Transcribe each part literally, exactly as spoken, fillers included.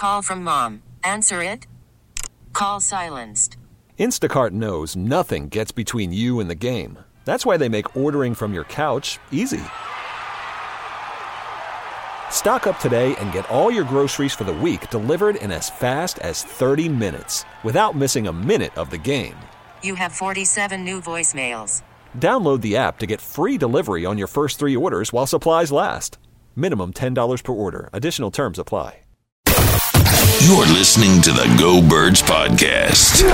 Call from mom. Answer it. Call silenced. Instacart knows nothing gets between you and the game. That's why they make ordering from your couch easy. Stock up today and get all your groceries for the week delivered in as fast as thirty minutes without missing a minute of the game. You have forty-seven new voicemails. Download the app to get free delivery on your first three orders while supplies last. Minimum ten dollars per order. Additional terms apply. You're listening to the Go Birds Podcast.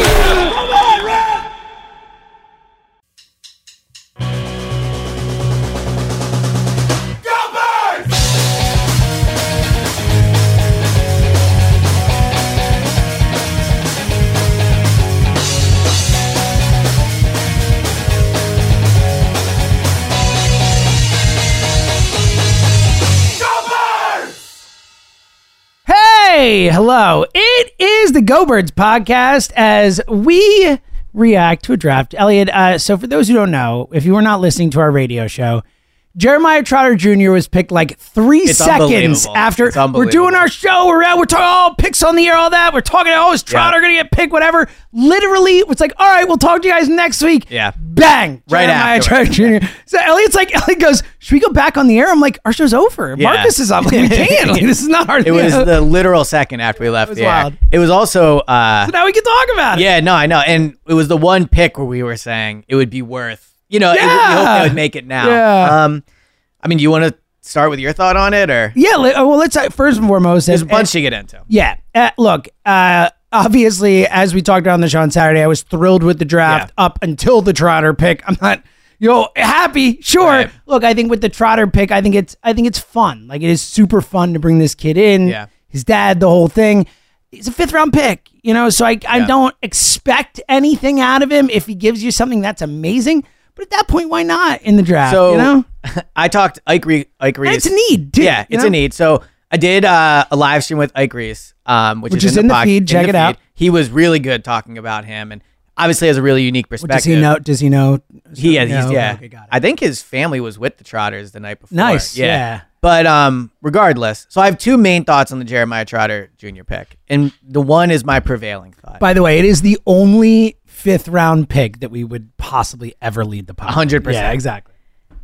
Hey, hello. It is the Go Birds Podcast as we react to a draft. Elliot, uh, so for those who don't know, if you were not listening to our radio show, Jeremiah Trotter Junior was picked like three It's seconds after it's we're doing our show. We're out, we're talking all picks on the air, all that. We're talking, oh, is Trotter Yeah. going to get picked, whatever. Literally, it's like, all right, we'll talk to you guys next week. Yeah. Bang. Right Jeremiah after. Trotter Junior So Elliot's like, Elliot goes, should we go back on the air? I'm like, our show's over. Yeah. Marcus is up. Like, we can't. Like, this is not our It was the literal second after we left was the air. wild. It was also, uh, So now we can talk about it. yeah, no, I know. And it was the one pick where we were saying it would be worth, you know, it, we Yeah. hope they would make it now. Yeah. Um, I mean, do you want to start with your thought on it, or Yeah, li- well, let's uh, first and foremost. there's a and- bunch to get into? Yeah. Uh, look, uh, obviously, as we talked about on the show on Saturday, I was thrilled with the draft Yeah. up until the Trotter pick. I'm not, you know, happy. Sure. Right. Look, I think with the Trotter pick, I think it's, I think it's fun. Like, it is super fun to bring this kid in. Yeah. His dad, the whole thing. He's a fifth round pick, you know, so I, I Yeah. don't expect anything out of him. If he gives you something, that's amazing. But at that point, why not in the draft? So you know, I talked Ike Reese. Ike and Reese. it's a need. Too, Yeah, you it's know? a need. So I did uh, a live stream with Ike Reese, um, which, Which is, is in the pod- feed. Check it out. He was really good talking about him, and obviously has a really unique perspective. Does he know? Does he know? He, yeah, he's, No? yeah. Okay, got it. I think his family was with the Trotters the night before. Nice, yeah. But um, regardless, so I have two main thoughts on the Jeremiah Trotter Junior pick, and the one is my prevailing thought. By the way, it is the only fifth round pick that we would possibly ever lead the podcast. one hundred percent. Yeah, exactly.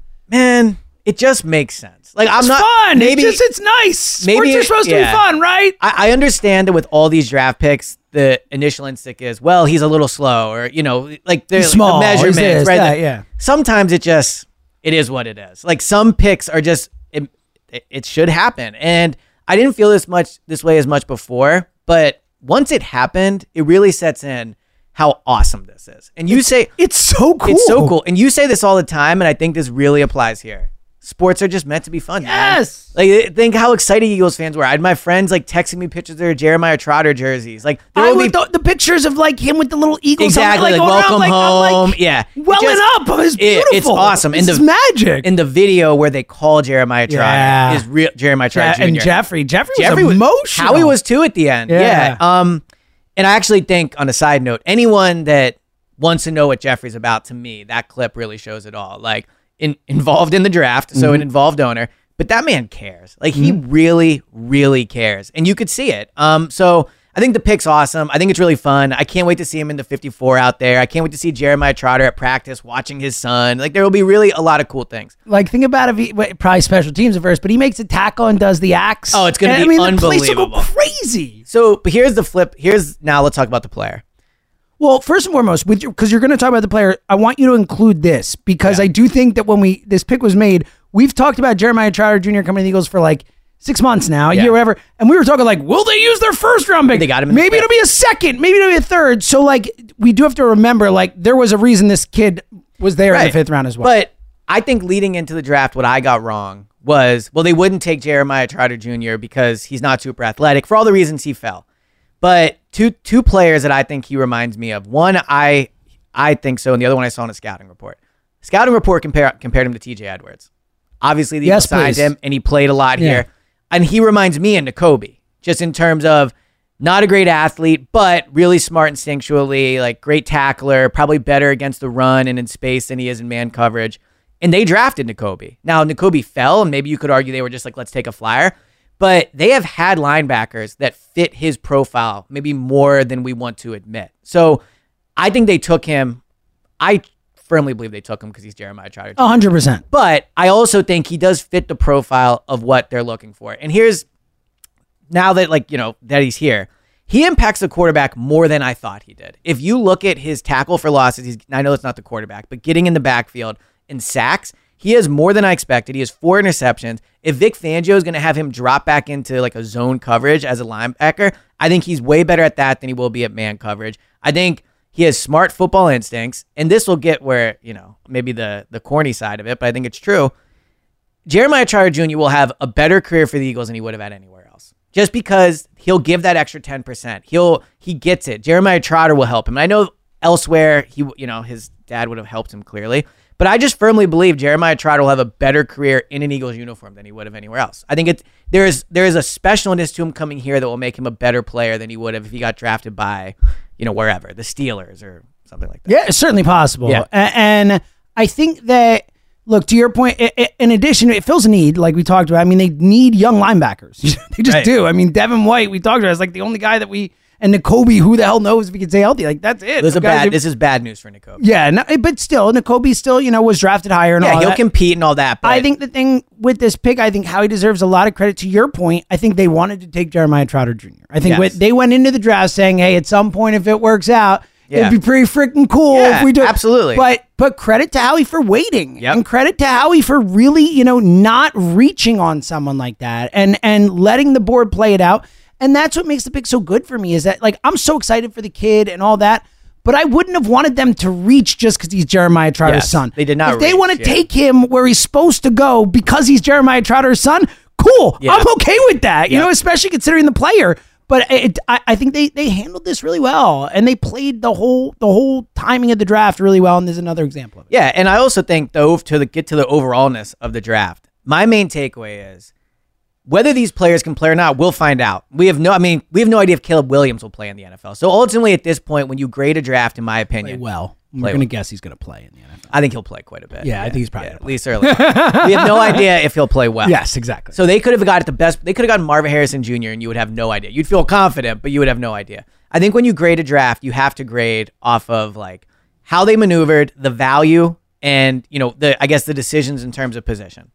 Man, it just makes sense. Like I'm It's not fun. Maybe it's just it's nice. maybe- Sports are supposed to yeah. be fun, right? I, I understand that with all these draft picks, the initial instinct is, well, he's a little slow, or you know, like there's He's small, the he's measurements, this, right? that, yeah. Sometimes it just it is what it is. Like some picks are just it, it, it should happen, and I didn't feel this much this way as much before, but once it happened, it really sets in how awesome this is. And you say It's so cool. it's so cool, and you say this all the time, and I think this really applies here. Sports are just meant to be fun. man. Yes. Like think how excited Eagles fans were. I had my friends like texting me pictures of their Jeremiah Trotter jerseys. Like there I will be would the, the pictures of like him with the little eagles. exactly on, like, like, going welcome around, like, I'm, home. like, yeah, It welling just- up. It's it- beautiful. it's awesome. This And is the magic. in the video where they call Jeremiah Trotter Yeah. is real Jeremiah Trotter Yeah, Junior and Jeffrey. Jeffrey was Jeffrey was emotional. Howie was too at the end. Yeah. Yeah. Um, and I actually think on a side note, anyone that wants to know what Jeffrey's about, to me, that clip really shows it all. Like in, involved in the draft, so Mm-hmm. an involved owner, but that man cares. Like he really, really cares, and you could see it. Um, so I think the pick's awesome. I think it's really fun. I can't wait to see him in the fifty-four out there. I can't wait to see Jeremiah Trotter at practice watching his son. Like there will be really a lot of cool things. Like, think about if he well, probably special teams at first, but he makes a tackle and does the axe. Oh, it's gonna And, be I mean, The place will go unbelievable. crazy. So, but here's the flip. Here's now let's talk about the player. Well, first and foremost, with because you're going to talk about the player, I want you to include this because Yeah. I do think that when we this pick was made, we've talked about Jeremiah Trotter Junior coming to the Eagles for like six months now, a Yeah. year, whatever, and we were talking like, will they use their first round pick? They got him in the Maybe fifth. it'll be a second, maybe it'll be a third. So like, we do have to remember, like, there was a reason this kid was there in the fifth round as well. But I think leading into the draft, what I got wrong was, well, they wouldn't take Jeremiah Trotter Junior because he's not super athletic for all the reasons he fell. But two two players that I think he reminds me of. One, I I think so, and the other one I saw in a scouting report. Scouting report compare, compared him to T J Edwards. Obviously, the Yes, Eagles signed please. him, and he played a lot Yeah. here. And he reminds me of Nakobe, just in terms of not a great athlete, but really smart instinctually, like great tackler, probably better against the run and in space than he is in man coverage. And they drafted Nakobe. Now, Nakobe fell, and maybe you could argue they were just like, let's take a flyer. But they have had linebackers that fit his profile maybe more than we want to admit. So I think they took him. I firmly believe they took him because he's Jeremiah Trotter. one hundred percent. But I also think he does fit the profile of what they're looking for. And here's, now that like, you know, that he's here, he impacts the quarterback more than I thought he did. If you look at his tackle for losses, he's, I know it's not the quarterback, but getting in the backfield in sacks, he has more than I expected. He has four interceptions. If Vic Fangio is going to have him drop back into like a zone coverage as a linebacker, I think he's way better at that than he will be at man coverage. I think he has smart football instincts, and this will get where, you know, maybe the, the corny side of it, but I think it's true. Jeremiah Trotter Junior will have a better career for the Eagles than he would have had anywhere else. Just because he'll give that extra ten percent. He'll, he gets it. Jeremiah Trotter will help him. And I know elsewhere, he, you know, his dad would have helped him clearly. But I just firmly believe Jeremiah Trotter will have a better career in an Eagles uniform than he would have anywhere else. I think it there is there is a specialness to him coming here that will make him a better player than he would have if he got drafted by, you know, wherever, the Steelers or something like that. Yeah, it's certainly possible. Yeah. A- And I think that, look, to your point, i- i- in addition, it fills a need, like we talked about. I mean, they need young linebackers. They just Right. do. I mean, Devin White, we talked about, is like the only guy that we, and N'Kobe, who the hell knows if he can stay healthy? Like, that's it. This is, a Guys bad, are- this is bad news for N'Kobe. Yeah, no, but still, N'Kobe still, you know, was drafted higher and Yeah, all he'll that. compete and all that. But I think the thing with this pick, I think Howie deserves a lot of credit. To your point, I think they wanted to take Jeremiah Trotter Junior I think Yes. when they went into the draft saying, hey, at some point, if it works out, Yeah. it'd be pretty freaking cool Yeah, if we do it. absolutely. But but credit to Howie for waiting. Yep. And credit to Howie for really, you know, not reaching on someone like that and and letting the board play it out. And that's what makes the pick so good for me is that, like, I'm so excited for the kid and all that, but I wouldn't have wanted them to reach just because he's Jeremiah Trotter's Yes, son. they did not If they reach, want to yeah. take him where he's supposed to go because he's Jeremiah Trotter's son, cool. Yeah. I'm okay with that, you Yeah. know, especially considering the player. But it, I, I think they they handled this really well, and they played the whole the whole timing of the draft really well. And there's another example of it. Yeah, and I also think though to the, get to the overallness of the draft, my main takeaway is whether these players can play or not, we'll find out. We have no, I mean, we have no idea if Caleb Williams will play in the N F L. So ultimately, at this point, when you grade a draft, in my Play opinion, well. We're Play going to well. guess he's going to play in the N F L. I think he'll play quite a bit. Yeah, I think he's probably yeah, gonna at least early. We have no idea if he'll play well. Yes, exactly. So they could have got the best. They could have gotten Marvin Harrison Junior and you would have no idea. You'd feel confident, but you would have no idea. I think when you grade a draft, you have to grade off of like how they maneuvered, the value, and you know the I guess the decisions in terms of position.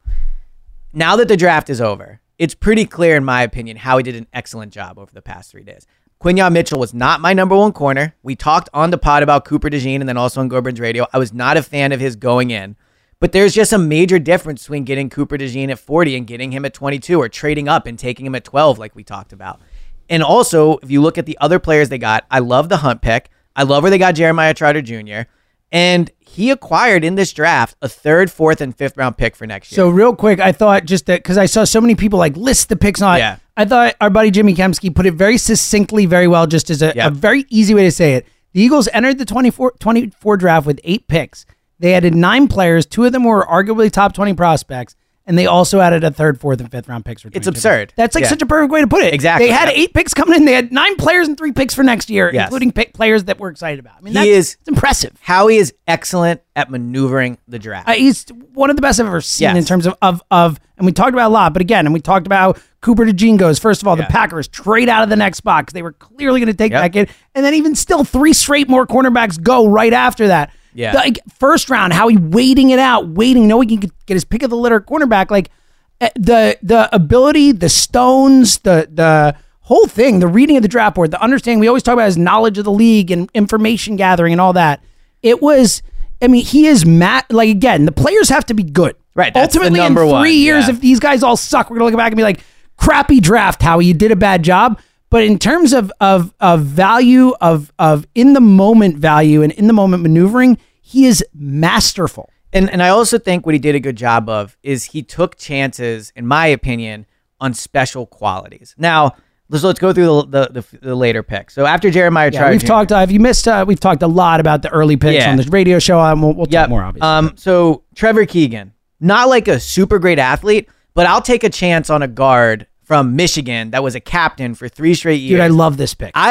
Now that the draft is over, it's pretty clear, in my opinion, how he did an excellent job over the past three days. Quinyon Mitchell was not my number one corner. We talked on the pod about Cooper DeJean and then also on Go Birds Radio. I was not a fan of his going in. But there's just a major difference between getting Cooper DeJean at forty and getting him at twenty-two, or trading up and taking him at twelve like we talked about. And also, if you look at the other players they got, I love the Hunt pick. I love where they got Jeremiah Trotter Junior And he acquired in this draft a third, fourth, and fifth round pick for next year. So real quick, I thought just that because I saw so many people like list the picks on it. Yeah. I thought our buddy Jimmy Kemsky put it very succinctly, very well, just as a, Yep. a very easy way to say it. The Eagles entered the twenty-four, twenty-four draft with eight picks. They added nine players. Two of them were arguably top twenty prospects. And they also added a third, fourth, and fifth round picks for It's twenty-two. absurd. That's like Yeah. such a perfect way to put it. Exactly. They had Yep. eight picks coming in. They had nine players and three picks for next year, Yes. including pick players that we're excited about. I mean, He that's is- it's impressive. Howie is excellent at maneuvering the draft. Uh, he's one of the best I've ever seen Yes. in terms of, of of and we talked about a lot, but again, and we talked about how Cooper DeJean goes. First of all, Yeah. the Packers trade out of the next spot because they were clearly going to take Yep. that kid, and then even still, three straight more cornerbacks go right after that. Yeah. The, like, first round, Howie waiting it out, waiting, knowing he could get his pick of the litter cornerback. Like eh, the the ability, the stones, the the whole thing, the reading of the draft board, the understanding. We always talk about his knowledge of the league and information gathering and all that. It was. I mean, he is Matt. Like again, the players have to be good. Right, that's the Ultimately, number in three one, years, yeah. if these guys all suck, we're gonna look back and be like, "Crappy draft, Howie. You did a bad job." But in terms of of of value, of of in the moment value and in the moment maneuvering, he is masterful. And and I also think what he did a good job of is he took chances, in my opinion, on special qualities. Now, let's let's go through the the, the, the later picks. So after Jeremiah Yeah, Trotter we've Junior talked. Uh, if you missed, uh, we've talked a lot about the early picks Yeah. on this radio show. Um, we'll, we'll talk Yep. more obviously. Um, so Trevor Keegan, not like a super great athlete, but I'll take a chance on a guard from Michigan that was a captain for three straight years. Dude, I love this pick. I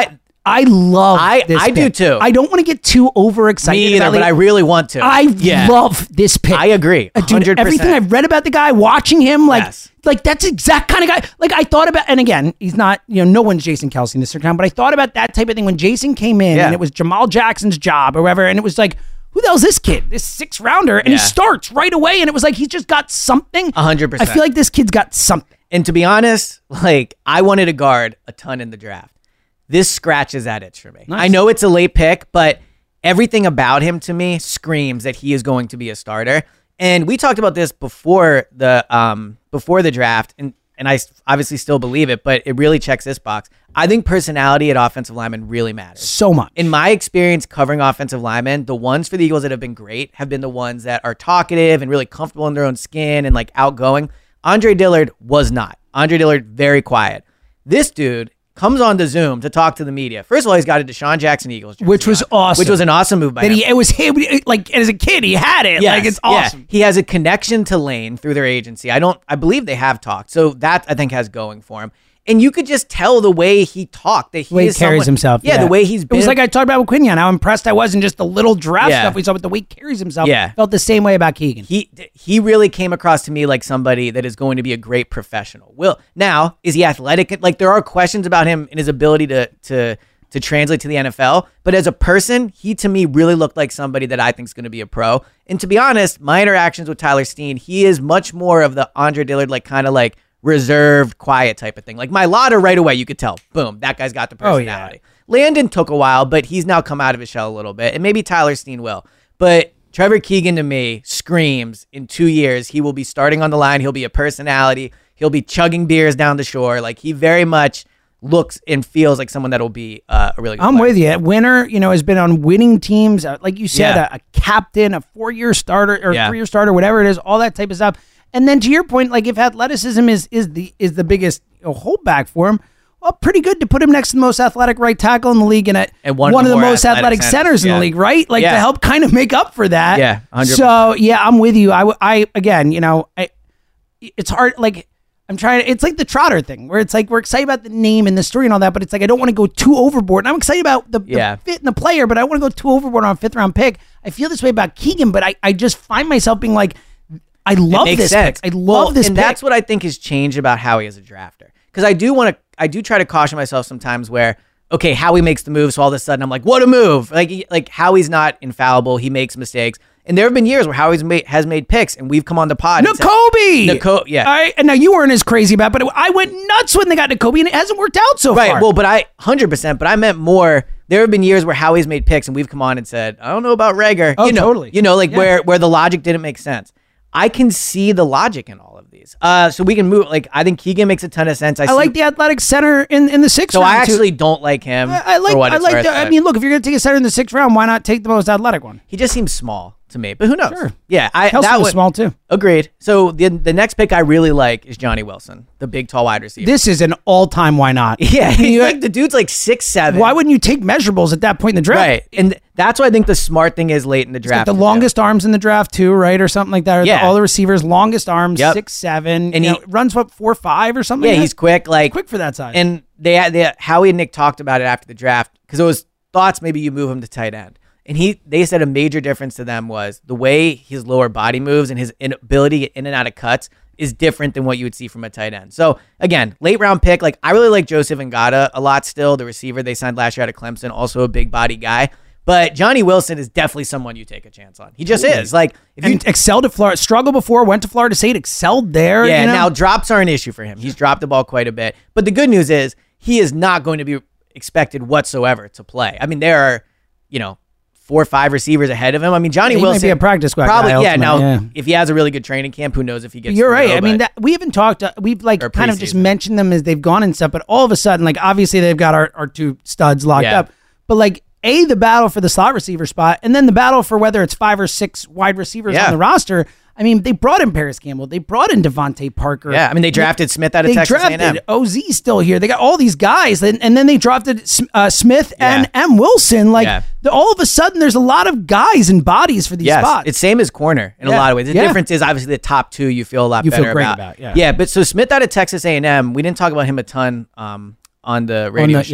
I love I- this I do pick. too. I don't want to get too overexcited. Me either, about but it. I really want to. I Yeah. love this pick. I agree. Uh, Dude, one hundred percent. everything I've read about the guy, watching him, like, Yes. like that's exact kind of guy. Like I thought about, and again, he's not, you know, no one's Jason Kelsey in this account, but I thought about that type of thing when Jason came in Yeah. and it was Jamal Jackson's job or whatever, and it was like, who the hell's this kid? This six rounder, and he Yeah. starts right away, and it was like he's just got something. one hundred percent. I feel like this kid's got something. And to be honest, like I wanted to guard a ton in the draft. This scratches that itch for me. Nice. I know it's a late pick, but everything about him to me screams that he is going to be a starter. And we talked about this before the um before the draft, and and I obviously still believe it, but it really checks this box. I think personality at offensive lineman really matters. So much. In my experience covering offensive linemen, the ones for the Eagles that have been great have been the ones that are talkative and really comfortable in their own skin and like outgoing. Andre Dillard was not. Andre Dillard, very quiet. This dude comes on the Zoom to talk to the media. First of all, he's got a Deshaun Jackson Eagles jersey Which was on, awesome. Which was an awesome move by that him. he, it was him, like as a kid, he had it. Yes, like it's yeah. awesome. He has a connection to Lane through their agency. I don't. I believe they have talked. So that I think has going for him. And you could just tell the way he talked that he The way he is carries someone- himself. Yeah, the way he's It been. was like I talked about with Quinion, how impressed I was in just the little draft Yeah. stuff we saw, but the way he carries himself. Yeah. Felt the same way about Keegan. He he really came across to me like somebody that is going to be a great professional. Will now is he athletic? Like there are questions about him and his ability to to to translate to the N F L. But as a person, he to me really looked like somebody that I think is going to be a pro. And to be honest, my interactions with Tyler Steen, he is much more of the Andre Dillard, like kind of like reserved, quiet type of thing. Like my Lotta right away, you could tell, boom, that guy's got the Oh, yeah. personality. Landon took a while, but he's now come out of his shell a little bit, and maybe Tyler Steen will. But Trevor Keegan to me screams in two years he will be starting on the line. He'll be a personality. He'll be chugging beers down the shore. Like he very much looks and feels like someone that will be uh, a really good I'm player. with you. Winner, you know, has been on winning teams. Uh, like you said, Yeah. a, a captain, a four-year starter or Yeah. three-year starter, whatever it is, all that type of stuff. And then to your point, like if athleticism is is the is the biggest you know, holdback for him, well, pretty good to put him next to the most athletic right tackle in the league and, at And one one of of the the more most athletic athletic centers, centers in yeah. the league, right? Like Yeah. to help kind of make up for that. Yeah, one hundred percent. So yeah, I'm with you. I, w- I again, you know, I, it's hard. Like I'm trying to, it's like the Trotter thing where it's like, we're excited about the name and the story and all that, but it's like, I don't want to go too overboard. And I'm excited about the, Yeah. the fit and the player, but I don't want to go too overboard on a fifth round pick. I feel this way about Keegan, but I, I just find myself being like, I love Makes this sense. pick. I love Well, this and pick. that's what I think has changed about Howie as a drafter. Because I do want to, I do try to caution myself sometimes where, okay, Howie makes the move, so all of a sudden I'm like, what a move! Like, he- like Howie's not infallible; he makes mistakes, and there have been years where Howie's made, has made picks, and we've come on the pod. and said- Nakobe. Nako- yeah. All right. And now you weren't as crazy about, it, but I went nuts when they got Nakobe, and it hasn't worked out so Right. far. Well, but I one hundred percent. But I meant more. There have been years where Howie's made picks, and we've come on and said, I don't know about Rager. Oh, you know, totally. You know, like Yeah. where where the logic didn't make sense. I can see the logic in all of these. Uh, so we can move. Like I think Keegan makes a ton of sense. I, I see, like the athletic center in, in the sixth So round. I too. actually don't like him. I, I like. For what I it's like. worth, The, I but mean, look, if you're gonna take a center in the sixth round, why not take the most athletic one? he just seems small to me. But who knows? Sure. Yeah, I Kelsey that was would- small too. Agreed. So the the next pick I really like is Johnny Wilson, the big tall wide receiver. This is an all-time. Why not? yeah, he's You- like the dude's like six seven. Why wouldn't you take measurables at that point in the draft? Right, and that's what I think the smart thing is late in the Got draft. the to do. longest arms in the draft too, right, or something like that. Or the- Yeah. all the receivers, longest arms, Yep. six seven, And you he- know, runs what four five or something. Yeah, like he's that? quick. Like quick for that size. And they, they Howie and Nick talked about it after the draft because it was thoughts maybe you move him to tight end. And he they said a major difference to them was the way his lower body moves and his inability to get in and out of cuts is different than what you would see from a tight end. So again, late round pick. Like I really like Joseph Ngata a lot still, the receiver they signed last year out of Clemson, also a big body guy. But Johnny Wilson is definitely someone you take a chance on. He just is. Like if you and excelled at Florida, struggled before, went to Florida State, excelled there. Yeah, you know? now drops are an issue for him. He's dropped the ball quite a bit. But the good news is he is not going to be expected whatsoever to play. I mean, there are, you know, four or five receivers ahead of him. I mean, Johnny Yeah, he might Wilson be a practice squad probably. guy yeah, now ultimately, yeah. if he has a really good training camp, who knows if he gets. You're to right. go, I mean, but- that we haven't talked. Uh, we've like Or kind of just preseason. mentioned them as they've gone and stuff. But all of a sudden, like obviously they've got our, our two studs locked Yeah. up. But like a the battle for the slot receiver spot, and then the battle for whether it's five or six wide receivers Yeah. on the roster. I mean, they brought in Paris Campbell. They brought in Devontae Parker. yeah, I mean, they drafted Smith out of They Texas drafted A and M. O Z still here. They got all these guys, and, and then they drafted uh, Smith and Yeah. M. Wilson. Like Yeah. the, all of a sudden, there's a lot of guys and bodies for these Yes, spots. it's same as corner in a Yeah. lot of ways. The Yeah. difference is obviously the top two you feel a lot You feel better great about. about, yeah. yeah, but so Smith out of Texas A and M, we didn't talk about him a ton um, on the radio the- show. yeah.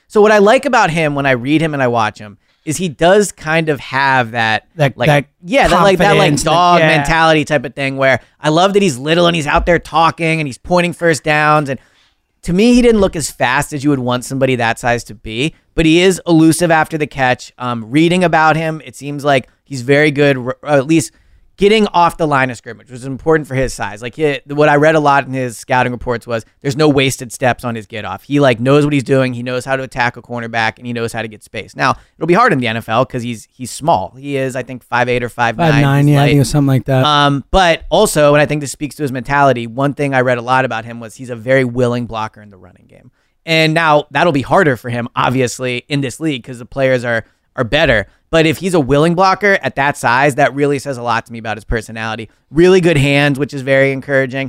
So what I like about him when I read him and I watch him is he does kind of have that, That- like, that yeah, that like that like confidence, dog that- yeah. mentality type of thing where I love that he's little and he's out there talking and he's pointing first downs. And to me, he didn't look as fast as you would want somebody that size to be, but he is elusive after the catch. Um, reading about him, it seems like he's very good, or at least getting off the line of scrimmage, which is important for his size. Like he, what I read a lot in his scouting reports was there's no wasted steps on his get off. He like knows what he's doing. He knows how to attack a cornerback and he knows how to get space. Now it'll be hard in the N F L because he's he's small. He is I think five eight or five nine. Five nine, yeah, I think it was something like that. Um, but also, and I think this speaks to his mentality. One thing I read a lot about him was he's a very willing blocker in the running game. And now that'll be harder for him, obviously, in this league because the players are are better. But if he's a willing blocker at that size, that really says a lot to me about his personality. Really good hands, which is very encouraging.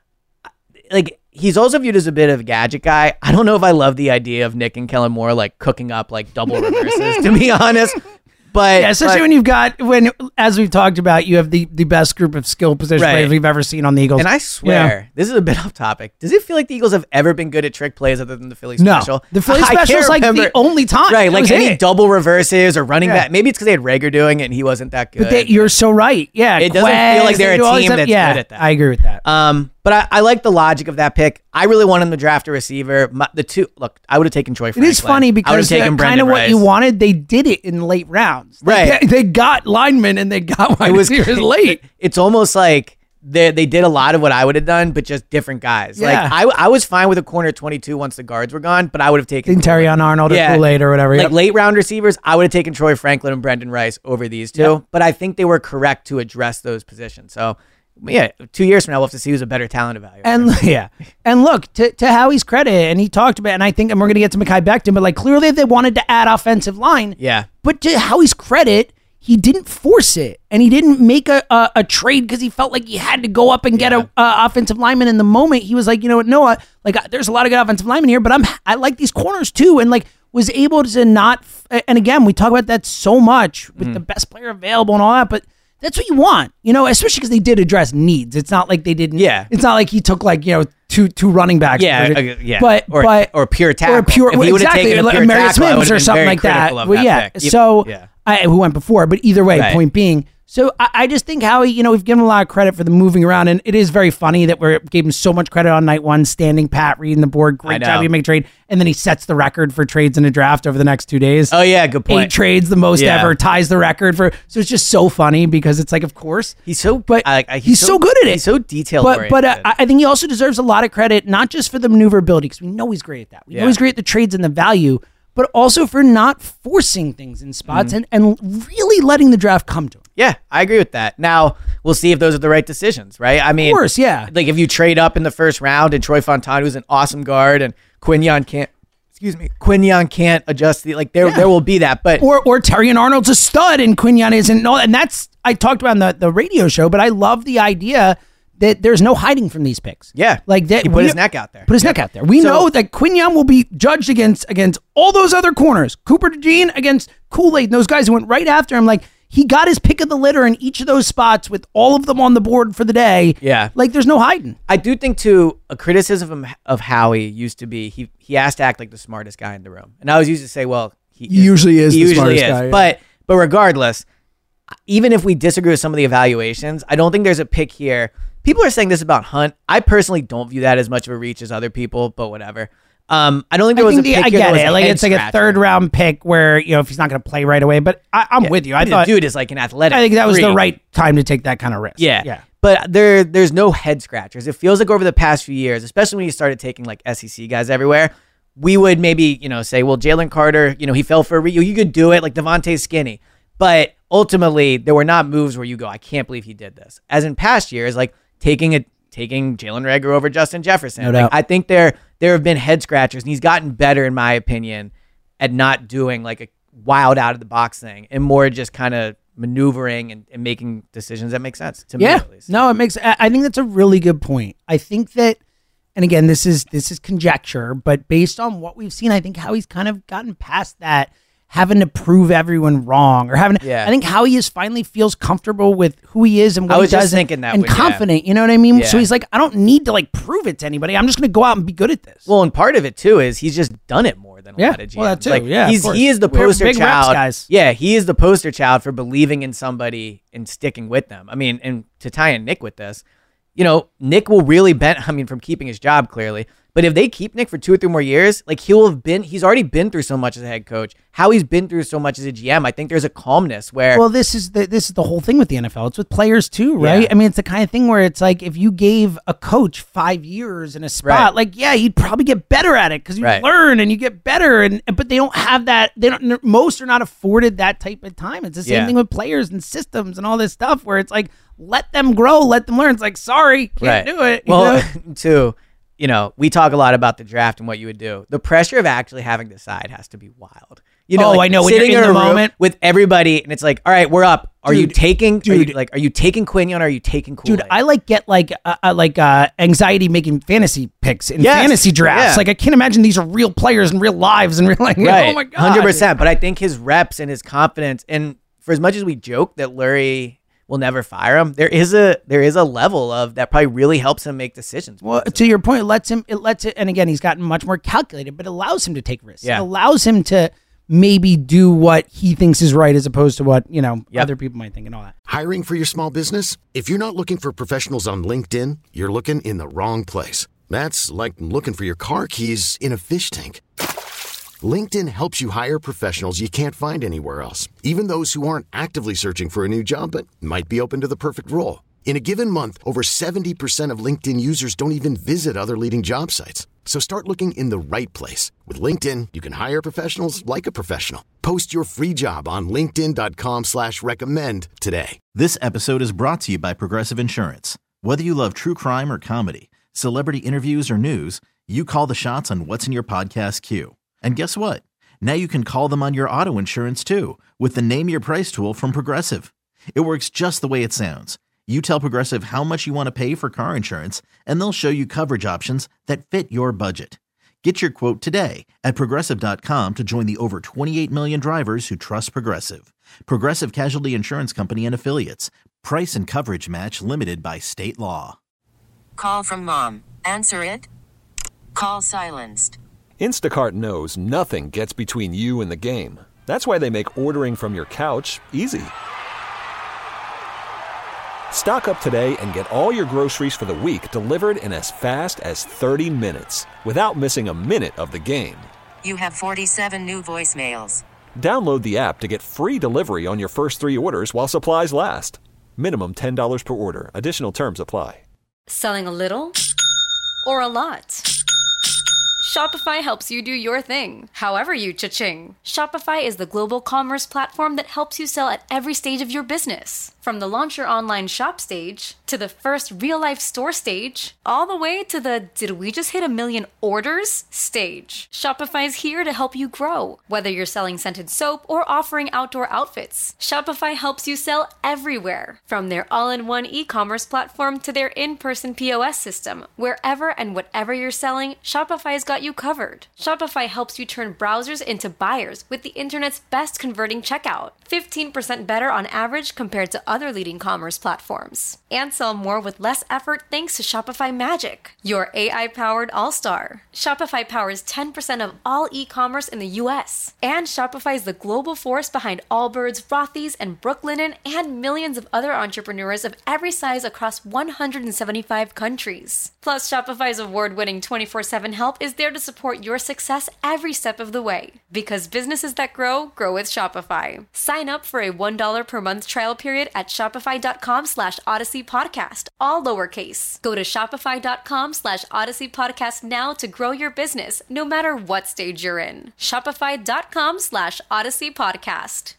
Like, he's also viewed as a bit of a gadget guy. I don't know if I love the idea of Nick and Kellen Moore, like, cooking up, like, double reverses, to be honest. But yeah, especially but, when you've got, when, as we've talked about, you have the, the best group of skill position Right. players we've ever seen on the Eagles. And I swear, this is a bit off topic. Does it feel like the Eagles have ever been good at trick plays other than the Philly No. special? The Philly I special can't is like remember- the only time. Right, That like was any it. double reverses or running Yeah. back. Maybe it's because they had Rager doing it and he wasn't that good. But they, you're so right. Yeah. It doesn't feel like Quez, they're they a do all this team stuff. that's yeah, good at that. I agree with that. Um, but I, I like the logic of that pick. I really wanted him to draft a receiver. My, the two, look, I would have taken Troy It Franklin. is funny I would have because taken kind Brendan of what Rice. you wanted, they did it in late rounds. They- Right. They, they got linemen and they got wide It was receivers late. It's almost like they they did a lot of what I would have done, but just different guys. Yeah. Like I I was fine with a corner twenty-two once the guards were gone, but I would have taken Didn't Terry on Arnold or Yeah. Kool-Aid or whatever. Like Yep. late round receivers, I would have taken Troy Franklin and Brendan Rice over these two, Yep. but I think they were correct to address those positions. So, yeah, two years from now, we'll have to see who's a better talent evaluator. And yeah, and look to, to Howie's credit, and he talked about, and I think, and we're going to get to Mekhi Becton, but like clearly they wanted to add offensive line. yeah, But to Howie's credit, he didn't force it, and he didn't make a a, a trade because he felt like he had to go up and get Yeah. a, a offensive lineman in the moment. He was like, you know what, Noah, like uh, there's a lot of good offensive linemen here, but I'm I like these corners too, and like was able to not. And again, we talk about that so much with Mm. the best player available and all that, but. That's what you want, you know, especially because they did address needs. It's not like they didn't. Yeah. It's not like he took like, you know, two two running backs. yeah, for- uh, yeah. But or, but or pure tackle. or pure If he would have exactly taken a like pure Mary tackle, I would Smiths have or been something very like that. critical of Well, that yeah. pick. Yep. So Yeah. I, who went before, but either way, Right. point being. So I, I just think Howie, you know, we've given him a lot of credit for the moving around, and it is very funny that we gave him so much credit on night one, standing pat, reading the board, I great know. job, you make a trade, and then he sets the record for trades in a draft over the next two days. Oh yeah, good point. Eight trades, the most Yeah. ever, ties the record for. So it's just so funny because it's like, of course, He's so, but I, I, he's, so, good at it. He's so detailed. But but uh, I I think he also deserves a lot of credit, not just for the maneuverability, because we know he's great at that. We know Yeah. he's great at the trades and the value, but also for not forcing things in spots Mm-hmm. and, and really letting the draft come to him. Yeah, I agree with that. Now we'll see if those are the right decisions, right? I mean, Of course, yeah. Like if you trade up in the first round and Troy Fontana, who's an awesome guard, and Quinyon can't, excuse me, Quinyon can't adjust the like. There Yeah. there will be that, but Or or Terry and Arnold's a stud and Quinyon isn't. And all- And that's, I talked about in the, the radio show, but I love the idea that there's no hiding from these picks. yeah, Like that. he put we- his neck out there. Put his Yep. neck out there. We So- know that Quinyon will be judged against against all those other corners. Cooper DeJean against Kool-Aid and those guys who went right after him. Like he got his pick of the litter in each of those spots with all of them on the board for the day. Yeah. Like there's no hiding. I do think too a criticism of, of Howie used to be he he has to act like the smartest guy in the room, and I always used to say, well, he, He usually is He the usually smartest is, guy, yeah. but but regardless, even if we disagree with some of the evaluations, I don't think there's a pick here. People are saying this about Hunt. I personally don't view that as much of a reach as other people, but whatever. Um, I don't think there I, was think a the, pick I here that get was it. a Like head it's like a scratcher. third round pick where, you know, if he's not going to play right away. But I, I'm with you. I The thought dude is like an athletic. I think that was the freak. right time to take that kind of risk. Yeah. Yeah. But there there's no head scratchers. It feels like over the past few years, especially when you started taking like S E C guys everywhere, we would maybe, you know, say, well, Jalen Carter, you know, he fell for a re- you could do it, like Devontae Skinny. But ultimately, there were not moves where you go, I can't believe he did this. As in past years, like taking a taking Jalen Reagor over Justin Jefferson. No Like, doubt. I think there there have been head scratchers, and he's gotten better, in my opinion, at not doing like a wild out of the box thing and more just kind of maneuvering and, and making decisions that make sense to me Yeah. at least. No, it makes. I I think that's a really good point. I think that, and again, this is this is conjecture, but based on what we've seen, I think how he's kind of gotten past that. having to prove everyone wrong or having. Yeah. I think Howie is finally feels comfortable with who he is and what I was he does, just thinking and, that and when- yeah. confident. You know what I mean? Yeah. So he's like, I don't need to like prove it to anybody. I'm just going to go out and be good at this. Well, and part of it too is he's just done it more than a Yeah, lot of G Ms. well, that too. Like, Yeah, of he's course. he is the We're poster big reps, child. guys. Yeah, he is the poster child for believing in somebody and sticking with them. I mean, and to tie in Nick with this, you know, Nick will really benefit. I mean, from keeping his job clearly. But if they keep Nick for two or three more years, like he will have been, he's already been through so much as a head coach. How he's been through so much as a G M, I think there's a calmness where. Well, this is the this is the whole thing with the N F L. It's with players too, right? Yeah. I mean, it's the kind of thing where it's like if you gave a coach five years in a spot, Right. like yeah, he'd probably get better at it because you Right. learn and you get better. And but they don't have that. They don't. Most are not afforded that type of time. It's the same Yeah. thing with players and systems and all this stuff where it's like let them grow, let them learn. It's like sorry, can't do it. you Well, know? too, you know, we talk a lot about the draft and what you would do. The pressure of actually having to decide has to be wild. You know, Oh, like I know, when sitting you're in a the room moment. with everybody, and it's like, all right, we're up. Are you Dude, taking? Are you, dude. like, are you taking Quinion? Or are you taking Kool-Aid? Dude, I like get like uh, uh, like uh, anxiety making fantasy picks in Yes. fantasy drafts. Yeah. Like I can't imagine these are real players in real lives and real like right, oh my god, hundred percent. But I think his reps and his confidence, and for as much as we joke that Lurie will never fire him, there is a there is a level of that probably really helps him make decisions. Well, to your point, it lets him. It lets it, and again, he's gotten much more calculated, but it allows him to take risks. Yeah. It allows him to maybe do what he thinks is right, as opposed to what you know Yep. other people might think and all that. Hiring for your small business? If you're not looking for professionals on LinkedIn, you're looking in the wrong place. That's like looking for your car keys in a fish tank. LinkedIn helps you hire professionals you can't find anywhere else, even those who aren't actively searching for a new job but might be open to the perfect role. In a given month, over seventy percent of LinkedIn users don't even visit other leading job sites. So start looking in the right place. With LinkedIn, you can hire professionals like a professional. Post your free job on linkedin.com slash recommend today. This episode is brought to you by Progressive Insurance. Whether you love true crime or comedy, celebrity interviews or news, you call the shots on what's in your podcast queue. And guess what? Now you can call them on your auto insurance too with the Name Your Price tool from Progressive. It works just the way it sounds. You tell Progressive how much you want to pay for car insurance, and they'll show you coverage options that fit your budget. Get your quote today at Progressive dot com to join the over twenty-eight million drivers who trust Progressive. Progressive Casualty Insurance Company and Affiliates. Price and coverage match limited by state law. Call from mom. Answer it. Call silenced. Instacart knows nothing gets between you and the game. That's why they make ordering from your couch easy. Stock up today and get all your groceries for the week delivered in as fast as thirty minutes without missing a minute of the game. You have forty-seven new voicemails. Download the app to get free delivery on your first three orders while supplies last. Minimum ten dollars per order. Additional terms apply. Selling a little or a lot? Shopify helps you do your thing, however you cha-ching. Shopify is the global commerce platform that helps you sell at every stage of your business. From the launch your online shop stage, to the first real-life store stage, all the way to the did we just hit a million orders stage. Shopify's here to help you grow. Whether you're selling scented soap or offering outdoor outfits, Shopify helps you sell everywhere. From their all-in-one e-commerce platform to their in-person P O S system, wherever and whatever you're selling, Shopify's got you covered. Shopify helps you turn browsers into buyers with the internet's best converting checkout. fifteen percent better on average compared to other leading commerce platforms. And sell more with less effort thanks to Shopify Magic, your A I-powered all-star. Shopify powers ten percent of all e-commerce in the U S. And Shopify is the global force behind Allbirds, Rothy's, and Brooklinen, and millions of other entrepreneurs of every size across one hundred seventy-five countries. Plus, Shopify's award-winning twenty-four seven help is there to support your success every step of the way. Because businesses that grow, grow with Shopify. Sign up for a one dollar per month trial period at shopify.com slash Odyssey Podcast, all lowercase. Go to shopify.com slash Odyssey Podcast now to grow your business, no matter what stage you're in. Shopify.com slash Odyssey Podcast.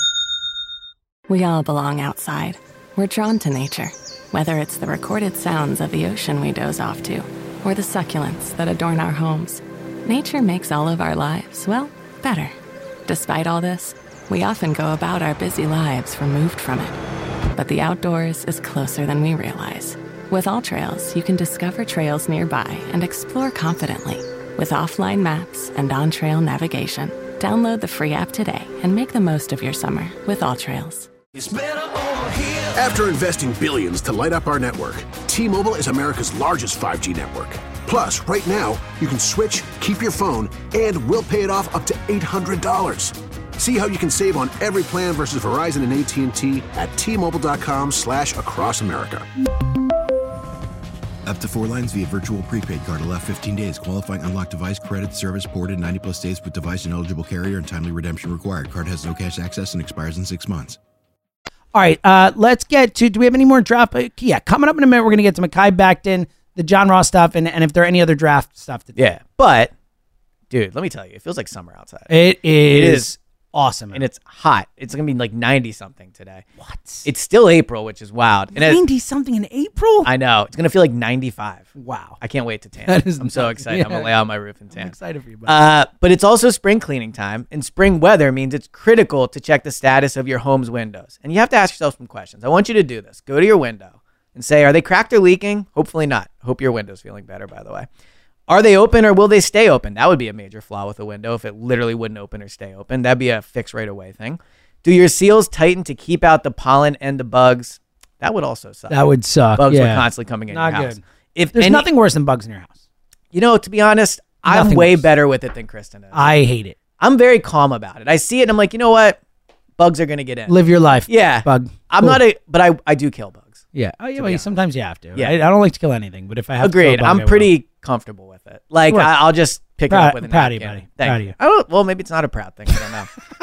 We all belong outside. We're drawn to nature, whether it's the recorded sounds of the ocean we doze off to, or the succulents that adorn our homes. Nature makes all of our lives, well, better. Despite all this, we often go about our busy lives removed from it. But the outdoors is closer than we realize. With AllTrails, you can discover trails nearby and explore confidently with offline maps and on-trail navigation Download the free app today and make the most of your summer with Alltrails. After investing billions to light up our network, T-Mobile is America's largest five G network. Plus, right now, you can switch, keep your phone, and we'll pay it off up to eight hundred dollars. See how you can save on every plan versus Verizon and A T and T at T-Mobile.com slash across America. Up to four lines via virtual prepaid card. Allow fifteen days. Qualifying unlocked device credit service ported ninety plus days with device and eligible carrier and timely redemption required. Card has no cash access and expires in six months. All right, uh, let's get to, do we have any more draft? Yeah, coming up in a minute, we're going to get to Mekhi Becton, the John Ross stuff, and, and if there are any other draft stuff to do. Yeah, but, dude, let me tell you, it feels like summer outside. It is, it is awesome. And it's hot. It's going to be like ninety-something today. What? It's still April, which is wild. ninety-something in April? I know. It's going to feel like ninety-five. Wow. I can't wait to tan. That is I'm so nuts. excited. Yeah. I'm going to lay out my roof and tan. I'm excited for you, buddy. Uh, but it's also spring cleaning time, and spring weather means it's critical to check the status of your home's windows. And you have to ask yourself some questions. I want you to do this. Go to your window and say, are they cracked or leaking? Hopefully not. Hope your window's feeling better, by the way. Are they open or will they stay open? That would be a major flaw with a window if it literally wouldn't open or stay open. That'd be a fix right away thing. Do your seals tighten to keep out the pollen and the bugs? That would also suck. That would suck. Bugs yeah. were constantly coming in Not your house. good. If There's any, nothing worse than bugs in your house. You know, to be honest, I'm Nothing way worse. better with it than Kristen is. I hate it. I'm very calm about it. I see it and I'm like, you know what? Bugs are going to get in. Live your life. Yeah. Bug. I'm Cool. not a, but I, I do kill bugs. Yeah. Oh, yeah. To Well, be you- honest. sometimes you have to. Yeah. I, I don't like to kill anything, but if I have Agreed. to kill a bug, I I'm will. pretty comfortable with it. Like, Good. I, I'll just pick Proud- it up with a proud of you, napkin. buddy. Thank Proud of you. you. I don't, well, maybe it's not a proud thing. I don't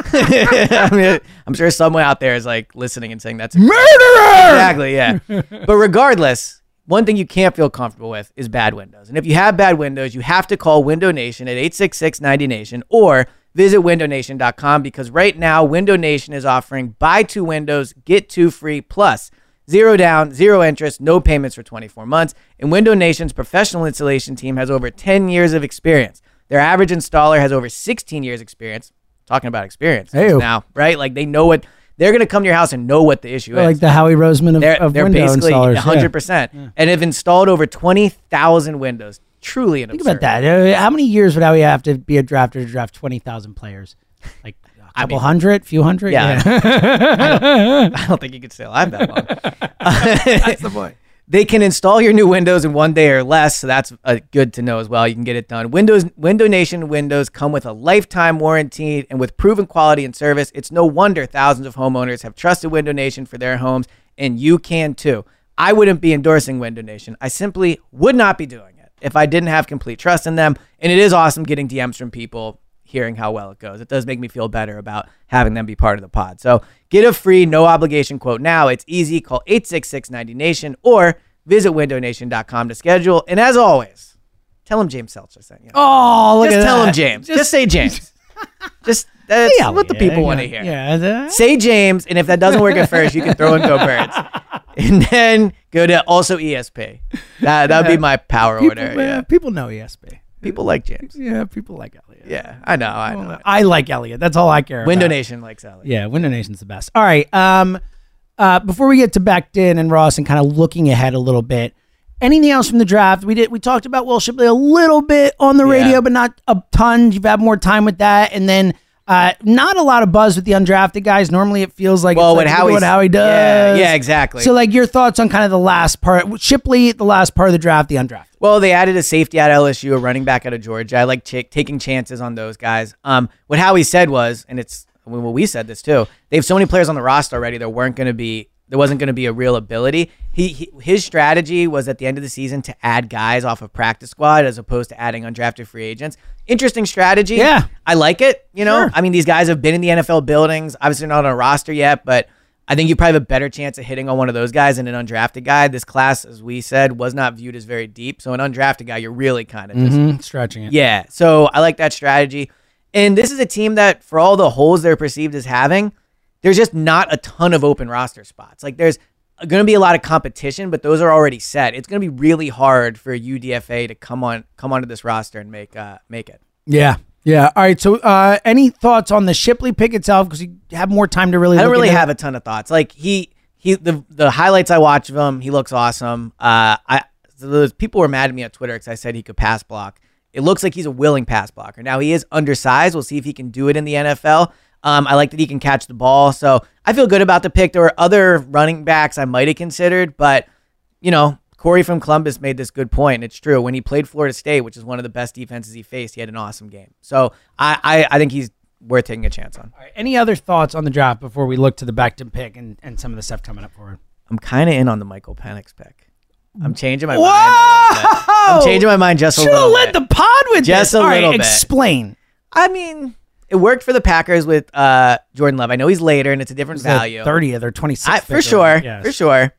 know. I mean, I'm sure someone out there is like listening and saying that's a Murderer! Exactly, yeah. But regardless, one thing you can't feel comfortable with is bad windows. And if you have bad windows, you have to call Window Nation at eight six six, ninety nation or visit window nation dot com because right now Window Nation is offering buy two windows, get two free plus zero down, zero interest, no payments for twenty-four months. And Window Nation's professional installation team has over ten years of experience. Their average installer has over sixteen years experience. Talking about experience Ew. now, right? Like they know what they're going to come to your house and know what the issue They're is. like the Howie Roseman of, They're, of they're window basically installers. one hundred percent Yeah. and have installed over twenty thousand windows. Truly an Think absurd. about that. Uh, How many years would Howie have to be a drafter to draft twenty thousand players? Like a I couple mean, hundred, few hundred? Yeah. I, don't, I don't think you could stay alive that long. That's the point. They can install your new windows in one day or less, so that's uh, good to know as well. You can get it done. Windows, Window Nation windows come with a lifetime warranty and with proven quality and service. It's no wonder thousands of homeowners have trusted Window Nation for their homes, and you can too. I wouldn't be endorsing Window Nation. I simply would not be doing it if I didn't have complete trust in them, and it is awesome getting D Ms from people hearing how well it goes. It does make me feel better about having them be part of the pod. So get a free, no obligation quote now. It's easy. Call eight six six, ninety nation or visit window nation dot com to schedule. And as always, tell them James Seltzer sent you. Oh, look Just at tell that. them James. Just, Just- say James. Just that's Yeah, what the yeah, people yeah, want to hear. Yeah. that- Say James, and if that doesn't work at first, you can throw in Go Birds. And then go to also E S P. That that would be my power People, order. uh, Yeah. people know E S P. People like James. Yeah, people like Elliot. Yeah, I know. I know. I like Elliot. That's all I care Window about. Nation likes Elliot. Yeah, Window Nation's the best. All right. Um, uh, before we get to Becton and Ross and kind of looking ahead a little bit, anything else from the draft? We did. We talked about Will Shipley a little bit on the radio, Yeah. but not a ton. You've had more time with that, and then uh, not a lot of buzz with the undrafted guys. Normally, it feels like Well, it's what like, Howie's- what Howie does. Yeah, yeah, exactly. So, like, your thoughts on kind of the last part? Shipley, the last part of the draft, the undrafted. Well, they added a safety out of L S U, a running back out of Georgia. I like ch- taking chances on those guys. Um, what Howie said was, and it's well, we said this too. They have so many players on the roster already. There weren't going to be, there wasn't going to be a real ability. He, he his strategy was at the end of the season to add guys off of practice squad as opposed to adding undrafted free agents. Interesting strategy. Yeah. I like it. You know, Sure. I mean, these guys have been in the N F L buildings. Obviously, not on a roster yet, but I think you probably have a better chance of hitting on one of those guys than an undrafted guy. This class, as we said, was not viewed as very deep. So an undrafted guy, you're really kind of just Mhm, stretching it. yeah. So I like that strategy. And this is a team that, for all the holes they're perceived as having, there's just not a ton of open roster spots. Like there's going to be a lot of competition, but those are already set. It's going to be really hard for U D F A to come on come onto this roster and make uh, make it. Yeah. Yeah. All right. So, uh, any thoughts on the Shipley pick itself? Because you have more time to really. I don't look really into have it. a ton of thoughts. Like he he the the highlights I watch of him, he looks awesome. Uh, I those people were mad at me on Twitter because I said he could pass block, it looks like he's a willing pass blocker. Now, he is undersized. We'll see if he can do it in the N F L. Um, I like that he can catch the ball. So I feel good about the pick. There were other running backs I might have considered, but, you know, Corey from Columbus made this good point, and it's true. When he played Florida State, which is one of the best defenses he faced, he had an awesome game. So I, I, I think he's worth taking a chance on. All right, any other thoughts on the draft before we look to the Becton pick and, and some of the stuff coming up forward? I'm kind of in on the Michael Penix pick. I'm changing my Whoa! mind a little bit. I'm changing my mind just a Should've little led bit. the pod with just this. a All little right, bit. Explain. I mean, it worked for the Packers with uh, Jordan Love. I know he's later, and it's a different It's value. the thirtieth or twenty-sixth. I, for sure. Yes. For sure.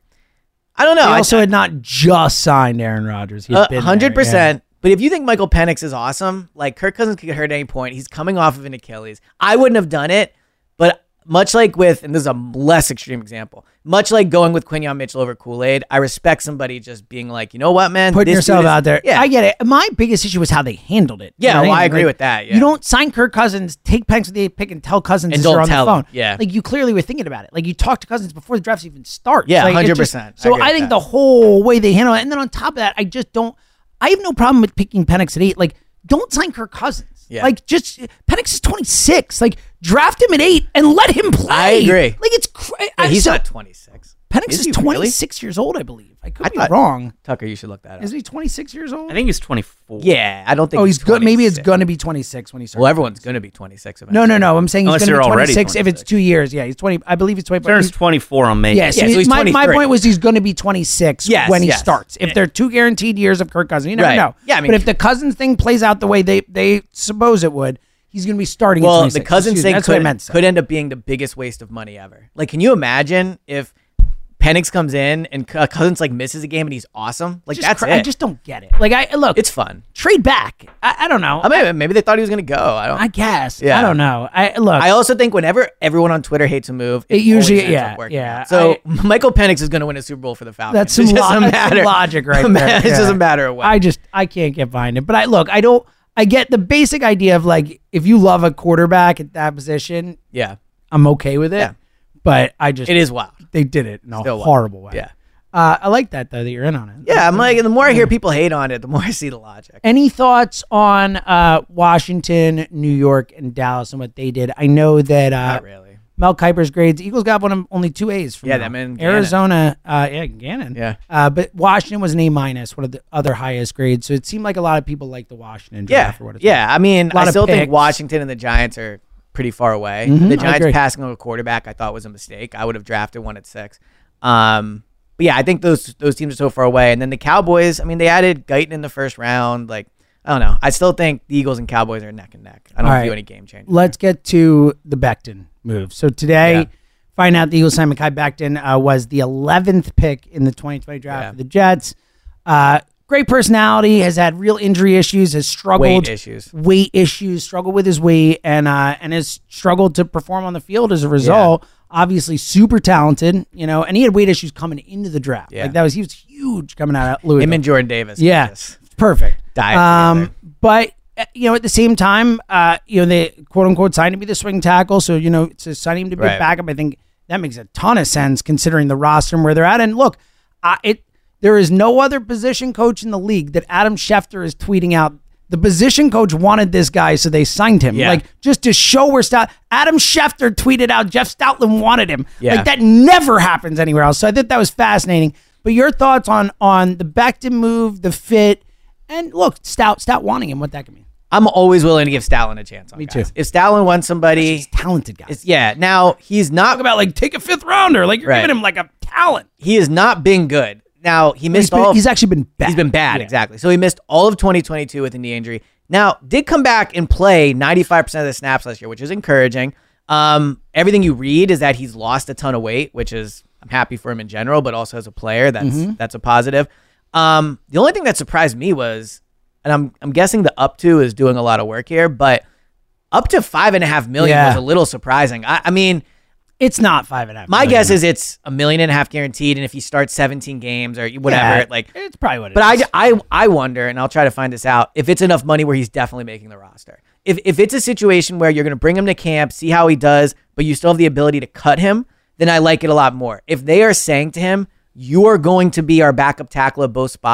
I don't know. He I- also had not just signed Aaron Rodgers. He had Uh, been one hundred there, percent. But if you think Michael Penix is awesome, like Kirk Cousins could get hurt at any point. He's coming off of an Achilles. I wouldn't have done it, but much like with, and this is a less extreme example, much like going with Quinyon Mitchell over Kool-Aid, I respect somebody just being like, you know what, man? Putting This yourself dude is- out there. Yeah. I get it. My biggest issue was how they handled it. Yeah, You know what well, I mean? agree Like, with that, yeah. You don't sign Kirk Cousins, take Penix with the pick, and tell Cousins And as don't you're on tell the phone. him. Yeah. Like, you clearly were thinking about it. Like, you talk to Cousins before the draft even starts. Yeah, Like, it one hundred just- percent. I So agree I with think that. the whole way they handle it, and then on top of that, I just don't, I have no problem with picking Penix at eight. Like, don't sign Kirk Cousins. Yeah. Like, just, Penix is twenty-six. Like, draft him at eight and let him play. I agree. Like, it's crazy. Yeah, he's not twenty-six. Penix Is is, he really? twenty-six years old, I believe. I could I be thought- wrong. Tucker, you should look that up. Is he twenty-six years old? I think he's twenty-four. Yeah, I don't think Oh, he's good. Maybe it's twenty-six. going to be twenty-six when he starts. Well, everyone's going to be twenty-six eventually. No, no, no. I'm saying he's Unless going to you're be already twenty-six if it's twenty-six. two years. Yeah, he's twenty. I believe he's twenty. Turns twenty-four on May. Yeah, so, Yeah, so he- he's my, my twenty-three. point was he's going to be twenty-six Yes, when he yes. starts. If Yeah. they're two guaranteed years of Kirk Cousins, you never Right. know. Yeah, I mean- but if the Cousins thing plays out the way they they suppose it would, he's going to be starting. at Well, twenty-six. the Cousins Excuse me, thing that's what I could, meant. to say. could end up being the biggest waste of money ever. Like, can you imagine if Penix comes in and uh, Cousins like misses a game and he's awesome? Like, Just that's cra- it. I just don't get it. Like I look, it's fun. trade back. I, I don't know. I mean, maybe they thought he was going to go. I don't. I guess. Yeah. I don't know. I look. I also think whenever everyone on Twitter hates a move, it, It usually- always ends yeah, up working yeah. out. So I- Michael Penix is going to win a Super Bowl for the Falcons. That's some, It lo- doesn't that's some matter. logic right Man, there. It Yeah. doesn't matter what. I just I can't get behind it. But I look, I don't. I get the basic idea of like if you love a quarterback at that position, yeah, I'm okay with it. Yeah. But I just it is wild. they did it in a Still wild. horrible way. Yeah. Uh, I like that though that you're in on it. Yeah, I'm like, the more I hear people hate on it, the more I see the logic. Any thoughts on uh, Washington, New York, and Dallas and what they did? I know that uh, Not really. Mel Kiper's grades. Eagles got one of only two A's from Yeah, Mel. them and Gannon. Arizona. Uh, yeah, Gannon. Yeah. Uh, but Washington was an A minus, one of the other highest grades. So it seemed like a lot of people liked the Washington Yeah, draft for what it's yeah. I mean, A lot I of still think picks. Washington and the Giants are pretty far away. Mhm, the I Giants agree. passing on a quarterback, I thought was a mistake. I would have drafted one at six. Um, but yeah, I think those those teams are so far away. And then the Cowboys, I mean, they added Guyton in the first round. Like, I don't know. I still think the Eagles and Cowboys are neck and neck. I don't All view right. any game change. Let's get to the Becton move. So today, Yeah. find out the Eagles signed Mekhi Becton uh, was the eleventh pick in the twenty twenty draft Yeah. for the Jets. Uh, great personality, has had real injury issues, has struggled. Weight issues. Weight issues, struggled with his weight, and uh, and has struggled to perform on the field as a result. Obviously, super talented, you know, and he had weight issues coming into the draft. Yeah. Like that was he was huge coming out of Louisville. Him and Jordan Davis. Yeah, Yes. perfect. Diet Um, together. but uh, you know, at the same time, uh, you know, they quote unquote signed him to be the swing tackle. So you know, to sign him to be a Right. backup, I think that makes a ton of sense considering the roster and where they're at. And look, uh, it there is no other position coach in the league that Adam Schefter is tweeting out. The position coach wanted this guy, so they signed him. Yeah. Like just to show where Stout. Adam Schefter tweeted out Jeff Stoutland wanted him. Yeah. Like that never happens anywhere else. So I think that was fascinating. But your thoughts on on the Becton move, the fit, and look, Stout Stout wanting him, what that could mean. I'm always willing to give Stalin a chance on Me guys. too. If Stalin wants somebody, He's a talented guy. it's, yeah. Now he's not Talk about like take a fifth rounder. Like you're Right. giving him like a talent. he has not been good. Now he He's, missed been- all. Of, he's actually been bad. He's been bad, Yeah. exactly. So he missed all of twenty twenty-two with a knee injury. Now did come back and play ninety-five percent of the snaps last year, which is encouraging. Um, everything you read is that he's lost a ton of weight, which is I'm happy for him in general, but also as a player, that's Mm-hmm. that's a positive. Um, the only thing that surprised me was, and I'm I'm guessing the up to is doing a lot of work here, but up to five and a half million Yeah. was a little surprising. I, I mean. It's not five and a half. My million. guess is it's a million and a half guaranteed, and if he starts seventeen games or whatever, Yeah, like it's probably what it But is. I, I, I wonder, and I'll try to find this out, if it's enough money where he's definitely making the roster. If if it's a situation where you're going to bring him to camp, see how he does, but you still have the ability to cut him, then I like it a lot more. If they are saying to him, you are going to be our backup tackle at both spots,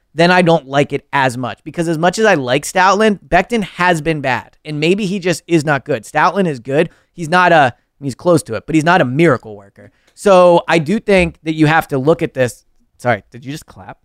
then I don't like it as much. Because as much as I like Stoutland, Becton has been bad. And maybe he just is not good. Stoutland is good. He's not a, he's close to it, but he's not a miracle worker. So I do think that you have to look at this. Sorry, did you just clap?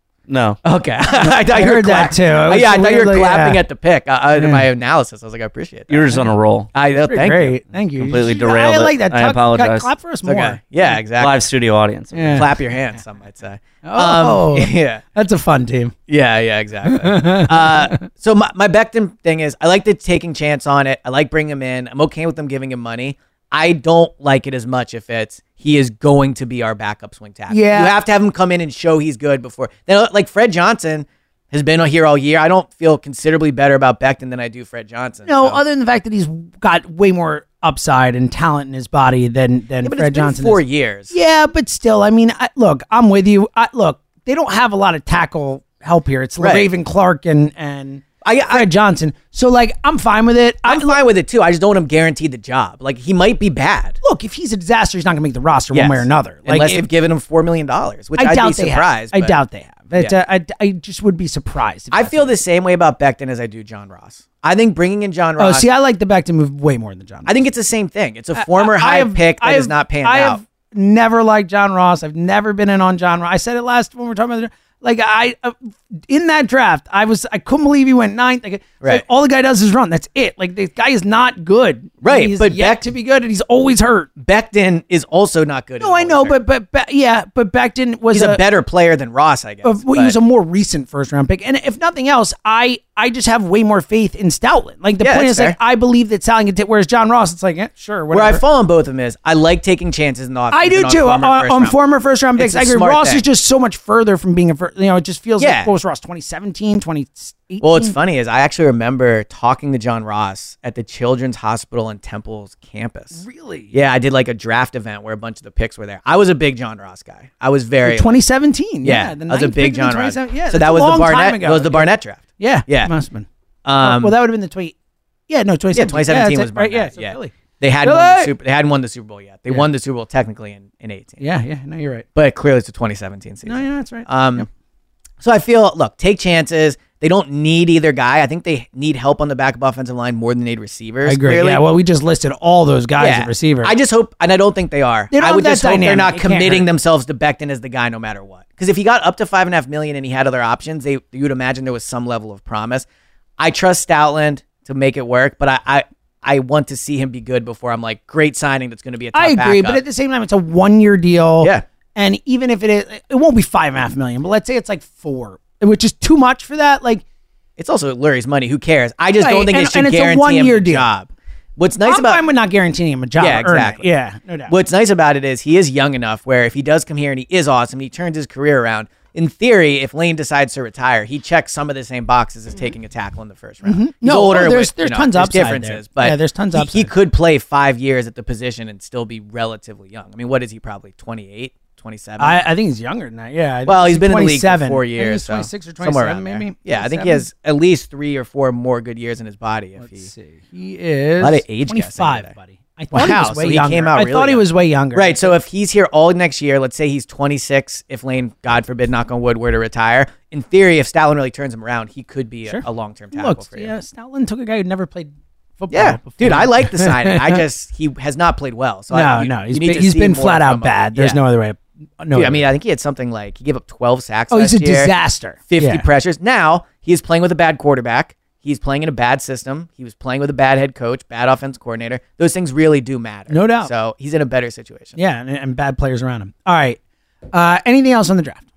No. Okay. I thought I you were heard that clap- too. I was yeah, I thought you were weirdly- clapping yeah. at the pick. Uh, uh, Yeah. My analysis. I was like, I appreciate that. You're just on a roll. I uh, thank Great. you. Thank you. Completely You- derailed I it. like that. I Tuck- apologize. Clap for us It's okay. more. Yeah, exactly. Live studio audience. Yeah. Clap your hands, some might say. Oh, Um, yeah. That's a fun team. Yeah, yeah, exactly. uh, so my, my Becton thing is, I like the taking chance on it. I like bringing him in. I'm okay with them giving him money. I don't like it as much if it's he is going to be our backup swing tackle. Yeah. You have to have him come in and show he's good before. Then, like Fred Johnson has been here all year. I don't feel considerably better about Becton than I do Fred Johnson. No, so. other than the fact that he's got way more upside and talent in his body than than Yeah, but Fred it's been Johnson. four is. years. Yeah, but still, I mean, I, look, I'm with you. I, look, they don't have a lot of tackle help here. It's Right. Raven Clark and and I, Fred I, Johnson. So like, I'm fine with it. I'm I, fine with it too. I just don't want him guaranteed the job. Like he might be bad. Look, if he's a disaster, he's not going to make the roster Yes. one way or another. Like, Unless if- they've given him four million dollars, which I I'd doubt be they surprised. have. I but- doubt they have. It, Yeah. uh, I, I just would be surprised. if I that's feel it. the same way about Becton as I do John Ross. I think bringing in John Oh, Ross. see, I like the Becton move way more than John. I think it's the same thing. It's a former I- I high have- pick that I is have- not panned I out. have never liked John Ross. I've never been in on John Ross. I said it last when we were talking about the like I uh, in that draft. I was I couldn't believe he went ninth. Like, Right. like, all the guy does is run. That's it. Like this guy is not good. Right, He's but yet Beck- to be good, and he's always hurt. Becton is also not good. No, I know, but but, but yeah, but Becton was he's a, better player than Ross, I guess. Uh, well, he but- was a more recent first round pick, and if nothing else, I I just have way more faith in Stoutland. Like the Yeah, point that's is, like fair. I believe that Stoutland can take. Whereas John Ross, it's like, eh, sure, Where whatever. I fall on both of them is I like taking chances in the offseason. I do on too. Former On, first on round. former first round picks, It's a I agree. smart Ross thing. is just so much further from being a first. You know, it just feels Yeah. like what was Ross twenty seventeen, twenty eighteen. Well, what's funny is I actually remember talking to John Ross at the Children's Hospital in Temple's campus. Really? Yeah, I did like a draft event where a bunch of the picks were there. I was a big John Ross guy. I was very twenty seventeen. yeah. Yeah, the I was a ninth big pick in the John Ross. twenty seventeen. Yeah, so that's that a was the long time Barnett. ago. That was the Barnett draft. Yeah, Yeah. must have been. Um, well, that would have been the twenty. Yeah, no, twenty yeah, seventeen. twenty seventeen yeah, was that's it, right. Barnett. Yeah, so yeah. Philly. They hadn't won Philly! the super. They hadn't won the Super Bowl yet. They Yeah. won the Super Bowl technically in, in eighteen. Yeah, yeah. No, you're right. But clearly it's a twenty seventeen season. No, yeah, that's right. Um, Yeah. So I feel, look, take chances. They don't need either guy. I think they need help on the backup offensive line more than they need receivers. I agree. Clearly. Yeah, well, we just listed all those guys Yeah. at receiver. I just hope, and I don't think they are. They don't I have would that just hope they're dynamic. not It can't committing hurt. themselves to Becton as the guy no matter what. Because if he got up to five and a half million and he had other options, they you would imagine there was some level of promise. I trust Stoutland to make it work, but I I, I want to see him be good before I'm like, great signing that's going to be a top I agree, backup. but at the same time, it's a one year deal. Yeah. And even if it is, it won't be five and a half million, but let's say it's like four, which is too much for that. Like, It's also Lurie's money. Who cares? I just Right, don't think and- it should and it's a guarantee one-year him a deal. job. What's nice I'm about fine with not guaranteeing him a job. Yeah, or earn it. exactly. Yeah, no doubt. What's nice about it is he is young enough where if he does come here and he is awesome, he turns his career around. In theory, if Lane decides to retire, he checks some of the same boxes as taking a tackle in the first round. He's No, older. oh, there's- with, there's you know, tons there's upside differences, there. but Yeah, there's tons he, upside. he could play five years at the position and still be relatively young. I mean, what is he? Probably twenty-eight, twenty-seven. I, I think he's younger than that. Yeah. I think well, he's been in the league for twenty-seven. four I think years, he's so twenty-six or somewhere twenty-seven, around there. maybe. Yeah, I think he twenty-seven? has at least three or four more good years in his body. If Let's he, see. He is A lot of age guessing twenty-five, today. buddy. I thought he Wow, was way so he younger. came out I really thought he young. was way younger. Right. So if he's here all next year, let's say he's twenty-six, if Lane, God forbid, knock on wood, were to retire, in theory, if Stoutland really turns him around, he could be Sure. a, a long-term tackle Look, for you. yeah, Stoutland took a guy who never played football. Yeah, before. dude, I like the signing. I just he has not played well. So no, I, you, no, he's you need been, to he's see been more flat out from him. bad. There's Yeah. no other way. No, Dude, other I mean, way. I think he had something like he gave up twelve sacks. Oh, he's last a year, disaster. fifty Yeah. pressures. Now he is playing with a bad quarterback. He's playing in a bad system. He was playing with a bad head coach, bad offense coordinator. Those things really do matter. No doubt. So he's in a better situation. Yeah, and, and bad players around him. All right. Uh, anything else on the draft?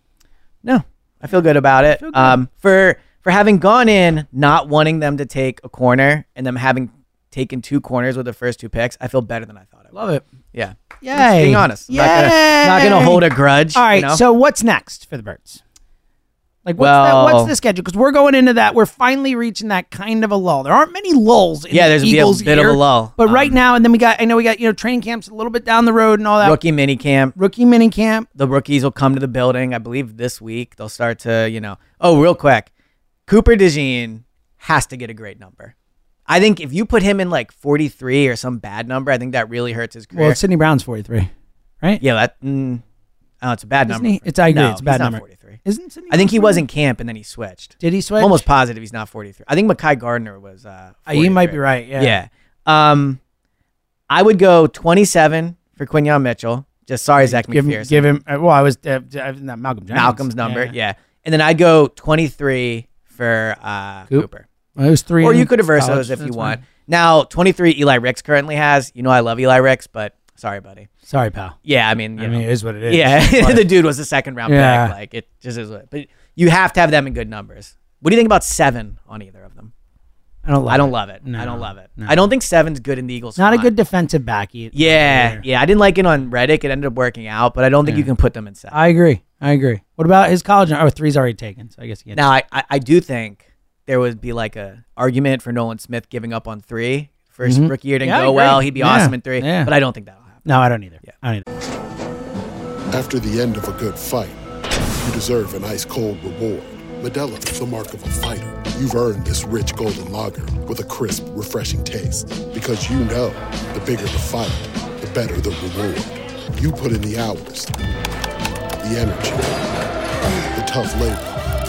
No, I feel good about it. Feel good. Um, for for having gone in not wanting them to take a corner and them having taken two corners with the first two picks, I feel better than I thought I would. Love it. Yeah. Yay. Just being honest. I'm not gonna, not Yay. gonna hold a grudge. All right. you know? So what's next for the Birds? Like, what's, Well- that, what's the schedule? Because we're going into that. We're finally reaching that kind of a lull. There aren't many lulls in Yeah, the there's gonna be a Eagles' bit of year, a lull. But right Um, now, and then we got, I know we got, you know, training camps a little bit down the road and all that. rookie mini camp. Rookie mini camp. The rookies will come to the building. I believe this week they'll start to, you know. Oh, real quick, Cooper DeJean has to get a great number. I think if you put him in like forty-three or some bad number, I think that really hurts his career. Well, Sidney Brown's forty-three, right? yeah, that. Mm, oh, it's a bad Isn't number. he? It's I agree. No, it's a bad he's not number. forty-three. forty-three. Isn't Sidney I think he Crosby? was in camp and then he switched. Did he switch? I'm almost positive he's not forty-three. I think Mekhi Gardner was. Uh, Uh, you might be right. Yeah. Yeah. Um, I would go twenty-seven for Quinyon Mitchell. Just sorry, Zach Give him, McPherson. give him. Uh, well, I was uh, uh, not Malcolm Jenkins. Malcolm's number. Yeah. Yeah. And then I'd go twenty-three for uh, Coop. Cooper. Well, it was three. Or in you could reverse college, those if you that's want. fine. Now, twenty-three Eli Ricks currently has. You know, I love Eli Ricks, but sorry, buddy. Sorry, pal. Yeah, I mean, you I know. mean, it is what it is. Yeah, But- the dude was a second round Yeah. pick. Like, it just is what. But you have to have them in good numbers. What do you think about seven on either of them? I don't. Love I don't it. love it. No, I don't love it. no. I don't think seven's good in the Eagles. Not a front. good defensive back either. Yeah, yeah. I didn't like it on Reddick. It ended up working out, but I don't think Yeah. you can put them in seven. I agree. I agree. What about his college? Oh, three's already taken, so I guess he gets. Now, I, I, I do think there would be like a argument for Nolan Smith giving up on three for his Mhm. rookie year. Didn't Yeah, I go agree. well. He'd be Yeah. awesome in three, Yeah. but I don't think that'll happen. No, I don't either. Yeah. I don't either. After the end of a good fight, you deserve an ice-cold reward. Modelo is the mark of a fighter. You've earned this rich golden lager with a crisp, refreshing taste. Because you know, the bigger the fight, the better the reward. You put in the hours, the energy, the tough labor.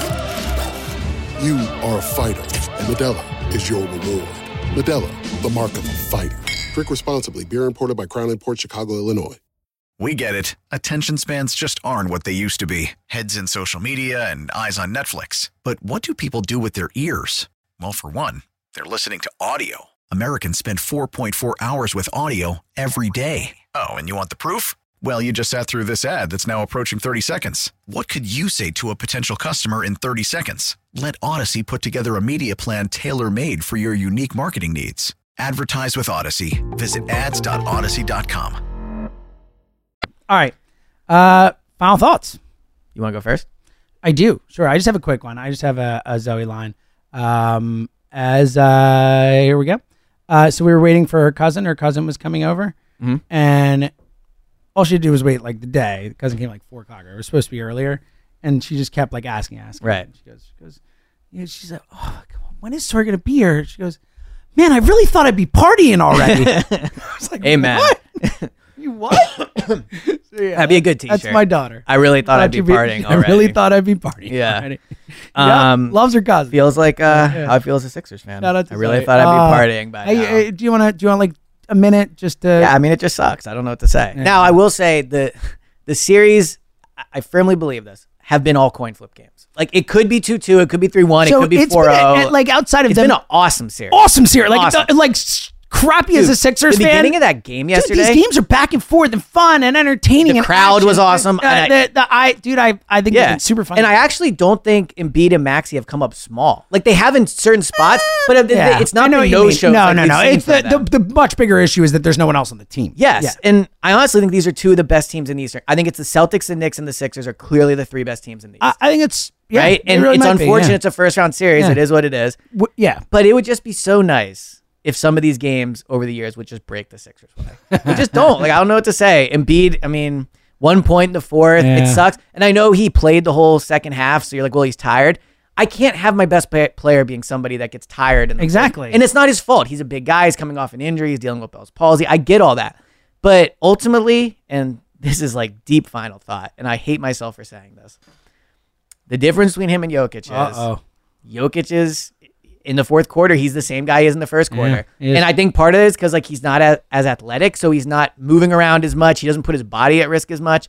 You are a fighter, and Modelo is your reward. Modelo, the mark of a fighter. Drink responsibly. Beer imported by Crown Imports, Chicago, Illinois. We get it. Attention spans just aren't what they used to be. Heads in social media and eyes on Netflix. But what do people do with their ears? Well, for one, they're listening to audio. Americans spend four point four hours with audio every day. Oh, and you want the proof? Well, you just sat through this ad that's now approaching thirty seconds. What could you say to a potential customer in thirty seconds? Let Odyssey put together a media plan tailor-made for your unique marketing needs. Advertise with Odyssey. Visit ads dot odyssey dot com. All right. Uh, final thoughts. You want to go first? I do. Sure. I just have a quick one. I just have a, a Zoe line. Um, as uh, here we go. Uh, so we were waiting for her cousin. Her cousin was coming over, Mhm. and all she had to do was wait like the day. The cousin came like four o'clock. It was supposed to be earlier, and she just kept like asking, asking. Right. She goes, she goes. You know, she's like, oh, come on, when is Tori gonna be here? She goes, man, I really thought I'd be partying already. I was like, Amen. what? You what? So, yeah, That'd be a good t-shirt. That's my daughter. I really thought I'd be you'd partying I already. really thought I'd be partying Yeah. already. Um, Yep, loves her cousin. Feels like uh, Yeah. how I feel as a Sixers fan. Shout out to I really Zoe. thought I'd be Uh, partying by hey, now. hey, do you want to? Do you want like a minute just to? Yeah, I mean, it just sucks. I don't know what to say. Yeah. Now, I will say the the series, I- I firmly believe this, have been all coin flip games. Like, it could be two two, it could be three one, So it could be it's four been oh. a- like outside of it's them, been an awesome series. awesome series. Like Awesome. the- like s- crappy as Dude, a Sixers the fan. beginning of that game Dude, yesterday, these games are back and forth and fun and entertaining. The and crowd was action. awesome, Uh, and I- the, the, I, dude, I, I think yeah, it's super fun. And I actually don't think Embiid and Maxey have come up small. Like, they have in certain spots, but it- Yeah. it's I not know the what you no mean. shows. No, like no, we've no. seen It's from the, the them. the much bigger issue is that there's no one else on the team. Yes, Yeah. and I honestly think these are two of the best teams in the Eastern. I think it's the Celtics, the Knicks, and the Sixers are clearly the three best teams in the East. I, I think it's yeah, right? it And really it's might be, unfortunate yeah. it's a first round series. Yeah. It is what it is. W- yeah, But it would just be so nice if some of these games over the years would just break the Sixers way. We just don't. Like, I don't know what to say. Embiid, I mean, one point in the fourth. Yeah. It sucks. And I know he played the whole second half, so you're like, well, he's tired. I can't have my best play- player being somebody that gets tired. In the Exactly. And it's not his fault. He's a big guy. He's coming off an injury. He's dealing with Bell's palsy. I get all that. But ultimately, and this is like deep final thought, and I hate myself for saying this, the difference between him and Jokic is Uh-oh. Jokic is in the fourth quarter, he's the same guy he is in the first Yeah, quarter. he is. And I think part of it is because like he's not as, as athletic, so he's not moving around as much. He doesn't put his body at risk as much.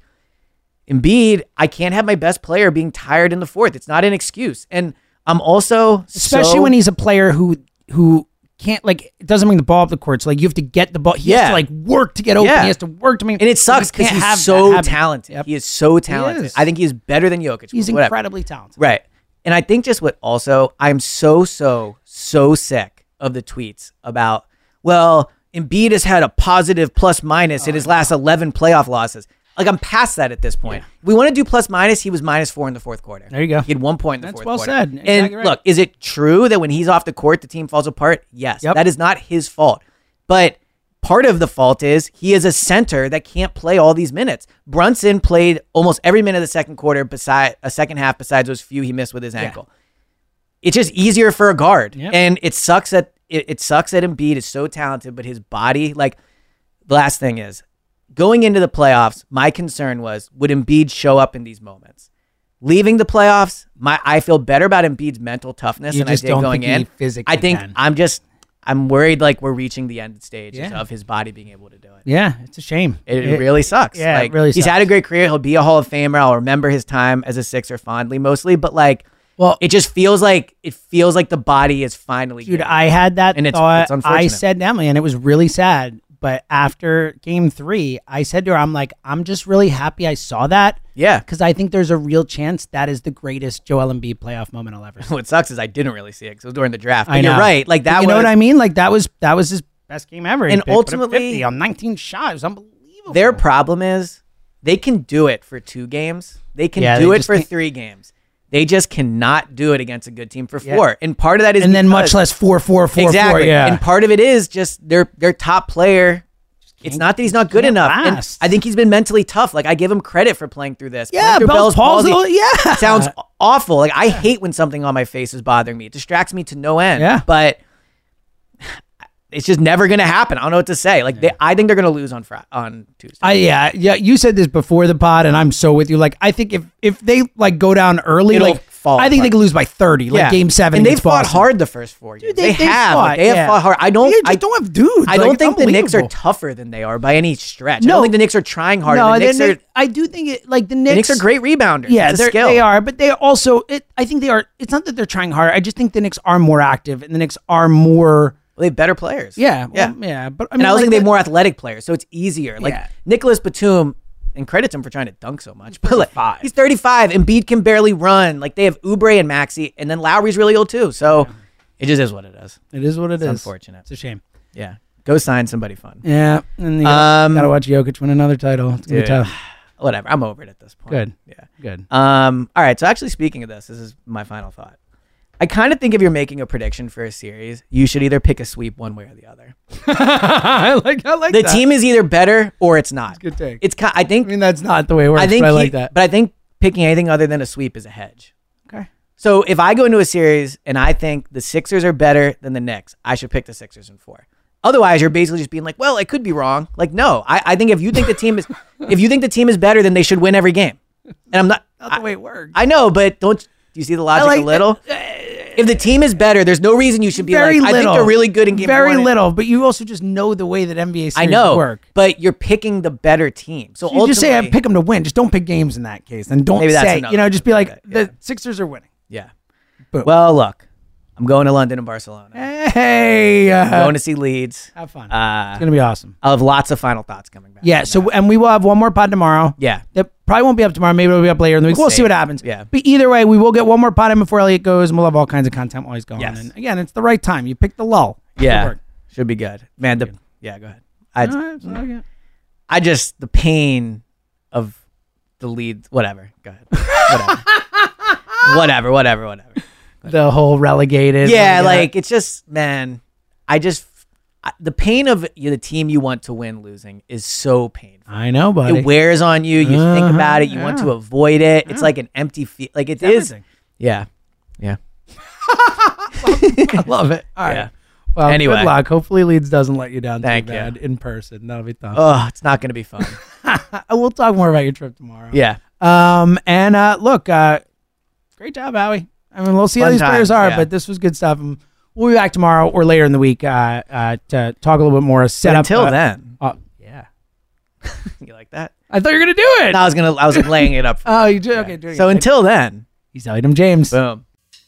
Embiid, I can't have my best player being tired in the fourth. It's not an excuse. And I'm also especially so- when he's a player who who can't like it doesn't bring the ball up the court. So like you have to get the ball. He has Yeah. to like work to get open. Yeah. He has to work to make. And it sucks because he's so talented. He is so talented. is. I think he is better than Jokic. He's whatever. incredibly talented. Right. And I think just what also, I'm so, so, so sick of the tweets about, well, Embiid has had a positive plus minus in his last eleven playoff losses. Like, I'm past that at this point. If we want to do plus minus, he was minus four in the fourth quarter. There you go. He had one point in the That's fourth well quarter. said. And Exactly right. look, is it true that when he's off the court, the team falls apart? Yes. Yep. That is not his fault. But part of the fault is he is a center that can't play all these minutes. Brunson played almost every minute of the second quarter, beside a second half, besides those few he missed with his ankle. It's just easier for a guard. Yep. And it sucks that it, it sucks that Embiid is so talented, but his body, like, the last thing is, going into the playoffs, my concern was, would Embiid show up in these moments? leaving the playoffs, my I feel better about Embiid's mental toughness You than I just did don't going think he in. physically I think can. I'm just I'm worried like we're reaching the end stages Yeah. of his body being able to do it. Yeah, it's a shame. It, it really sucks. Yeah, like, it really He's sucks. had a great career. He'll be a Hall of Famer. I'll remember his time as a Sixer fondly, mostly. But like, well, it just feels like it feels like the body is finally. Dude, getting I it. had that and it's, thought. it's unfortunate. I said to Emily, and it was really sad. But after game three, I said to her, I'm like, I'm just really happy I saw that. Yeah. Because I think there's a real chance that is the greatest Joel Embiid playoff moment I'll ever see. What sucks is I didn't really see it because it was during the draft. But I know. you're right. Like that But you was, know what I mean? Like that was that was his best game ever. He And picked up ultimately- fifty on nineteen shots. It was unbelievable. Their problem is they can do it for two games. They can Yeah, do they it just for can't- three games. They just cannot do it against a good team for Yeah. four. And part of that is and then because- much less four, four, four, exactly. four. Yeah. And part of it is just their their top player. It's not that he's not good can't enough. And last. I think he's been mentally tough. Like I give him credit for playing through this. Yeah, Playing through Bell's palsy, yeah. sounds awful. Like I hate when something on my face is bothering me. It distracts me to no end. Yeah. But it's just never going to happen. I don't know what to say. Like they, I think they're going to lose on Friday, on Tuesday. I yeah yeah. You said this before the pod, and I'm so with you. Like I think if if they like go down early, It'll like fall I think they apart. could lose by thirty, like Yeah. game seven. And they against fought Boston. hard the first four games. Dude, they- they, they have. fought, Like, they have yeah. fought hard. I don't. They just I don't have dudes. I Like, don't it's think the Knicks are unbelievable. tougher than they are by any stretch. I No. don't think the Knicks are trying harder. No, the Knicks they- are. I do think it like the The Knicks. Knicks are great rebounders. Yeah, It's a they're- skill. they are, but they also. It, I think they are. It's not that they're trying harder. I just think the Knicks are more active, and the Knicks are more. Well, they have better players. Yeah, Yeah. well, yeah. But I And mean, I also like think they have the- more athletic players, so it's easier. Like Yeah. Nicholas Batum, and credits him for trying to dunk so much. But like, thirty-five. he's thirty-five. Embiid can barely run. Like they have Oubre and Maxey, and then Lowry's really old too. So it just is what it is. It is what it It's is. unfortunate. It's a shame. Yeah, go sign somebody fun. Yeah, and you gotta, Um, gotta watch Jokic win another title. It's gonna Dude, be tough. Whatever. I'm over it at this point. Good. Yeah. Good. Um. All right. So actually, speaking of this, this is my final thought. I kind of think if you're making a prediction for a series, you should either pick a sweep one way or the other. I like. I like The that. team is either better or it's not. Good take. It's ki- I think. I mean, that's not the way it works. I think but I he- like that. But I think picking anything other than a sweep is a hedge. Okay. So if I go into a series and I think the Sixers are better than the Knicks, I should pick the Sixers in four. Otherwise, you're basically just being like, well, I could be wrong. Like, no, I, I think if you think the team is, if you think the team is better, then they should win every game. And I'm not. Not I, the way it works. I know, but don't do you see the logic like a little? If the team is better, there's no reason you should be Very like, little. I think they're really good in game Very one. little, but you also just know the way that N B A series I know, work. but you're picking the better team. So, You just say I ultimately- pick them to win. Just don't pick games in that case, and don't Maybe that's say another you know. way Just to be put like it, yeah. the Sixers are winning. Yeah. Boom. Well, look, I'm going to London and Barcelona. Hey, uh, I'm going to see Leeds. have fun. Uh, It's gonna be awesome. I'll have lots of final thoughts coming back. Yeah. So and we will have one more pod tomorrow. Yeah. That probably won't be up tomorrow. Maybe it'll be up later in the week. We'll We'll see see. what happens. Yeah. But either way, we will get one more pod in before Elliot goes, and we'll have all kinds of content while he's gone. Yes. And again, it's the right time. You pick the lull. Yeah. Good work. Should be good. Man, the, yeah, go ahead. I, All right, so, okay. I just, the pain of the Leeds, whatever. Go ahead. Whatever. whatever, whatever, whatever. The whole relegated. Yeah, uh, like, it's just, man, I just, I, the pain of you know, the team you want to win losing is so painful. I know, buddy. It wears on you. You think Uh-huh, about it. You want yeah. to avoid it. It's Yeah. like an empty feel. Like it It's is. everything. Yeah. Yeah. I love it. All right. Yeah. Well, Anyway. good luck. Hopefully Leeds doesn't let you down Thank too you. bad in person. That'll be tough. Oh, it's not going to be fun. We'll talk more about your trip tomorrow. Yeah. Um. And uh, look, uh, great job, Howie. I mean, we'll see how Fun these players times, are, yeah. but this was good stuff. And we'll be back tomorrow or later in the week uh, uh, to talk a little bit more. Set But up until uh, then. uh, yeah. You like that? I thought you were gonna do it. No, I was gonna. I was laying it up. For Oh, you did. Okay. Do it So again. until then, he's Elliot M. James. boom.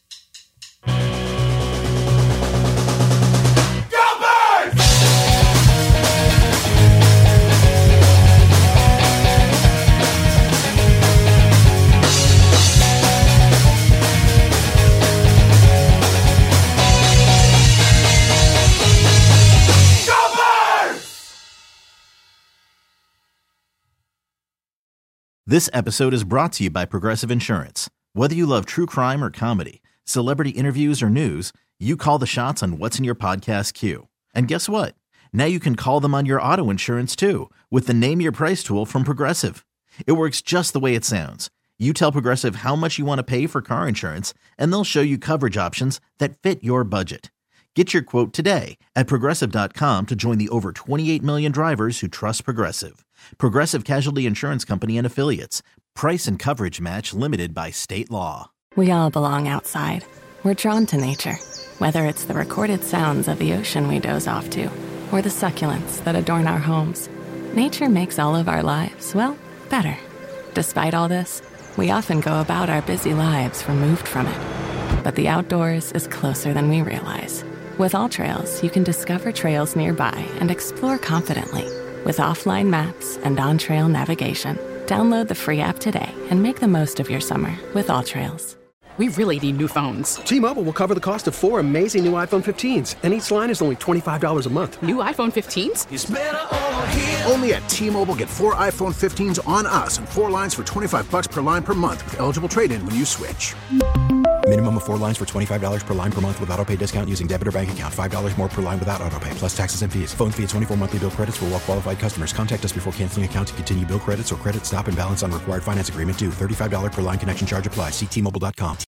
This episode is brought to you by Progressive Insurance. Whether you love true crime or comedy, celebrity interviews or news, you call the shots on what's in your podcast queue. And guess what? Now you can call them on your auto insurance too with the Name Your Price tool from Progressive. It works just the way it sounds. You tell Progressive how much you want to pay for car insurance, and they'll show you coverage options that fit your budget. Get your quote today at progressive dot com to join the over twenty-eight million drivers who trust Progressive. Progressive Casualty Insurance Company and Affiliates. Price and coverage match limited by state law. We all belong outside. We're drawn to nature, whether it's the recorded sounds of the ocean we doze off to, or the succulents that adorn our homes. Nature makes all of our lives, well, better. Despite all this, we often go about our busy lives removed from it. But the outdoors is closer than we realize. With AllTrails, you can discover trails nearby and explore confidently. With offline maps and on-trail navigation, download the free app today and make the most of your summer with AllTrails. We really need new phones. T-Mobile will cover the cost of four amazing new iPhone fifteens, and each line is only twenty-five dollars a month. New iPhone fifteens? It's better over here. Only at T-Mobile, get four iPhone fifteens on us and four lines for twenty-five dollars per line per month with eligible trade-in when you switch. Minimum of four lines for twenty-five dollars per line per month with autopay discount using debit or bank account. five dollars more per line without autopay, plus taxes and fees. Phone fee at twenty-four monthly bill credits for well qualified customers. Contact us before canceling account to continue bill credits or credit stop and balance on required finance agreement due. thirty-five dollars per line connection charge applies. See T Mobile dot com.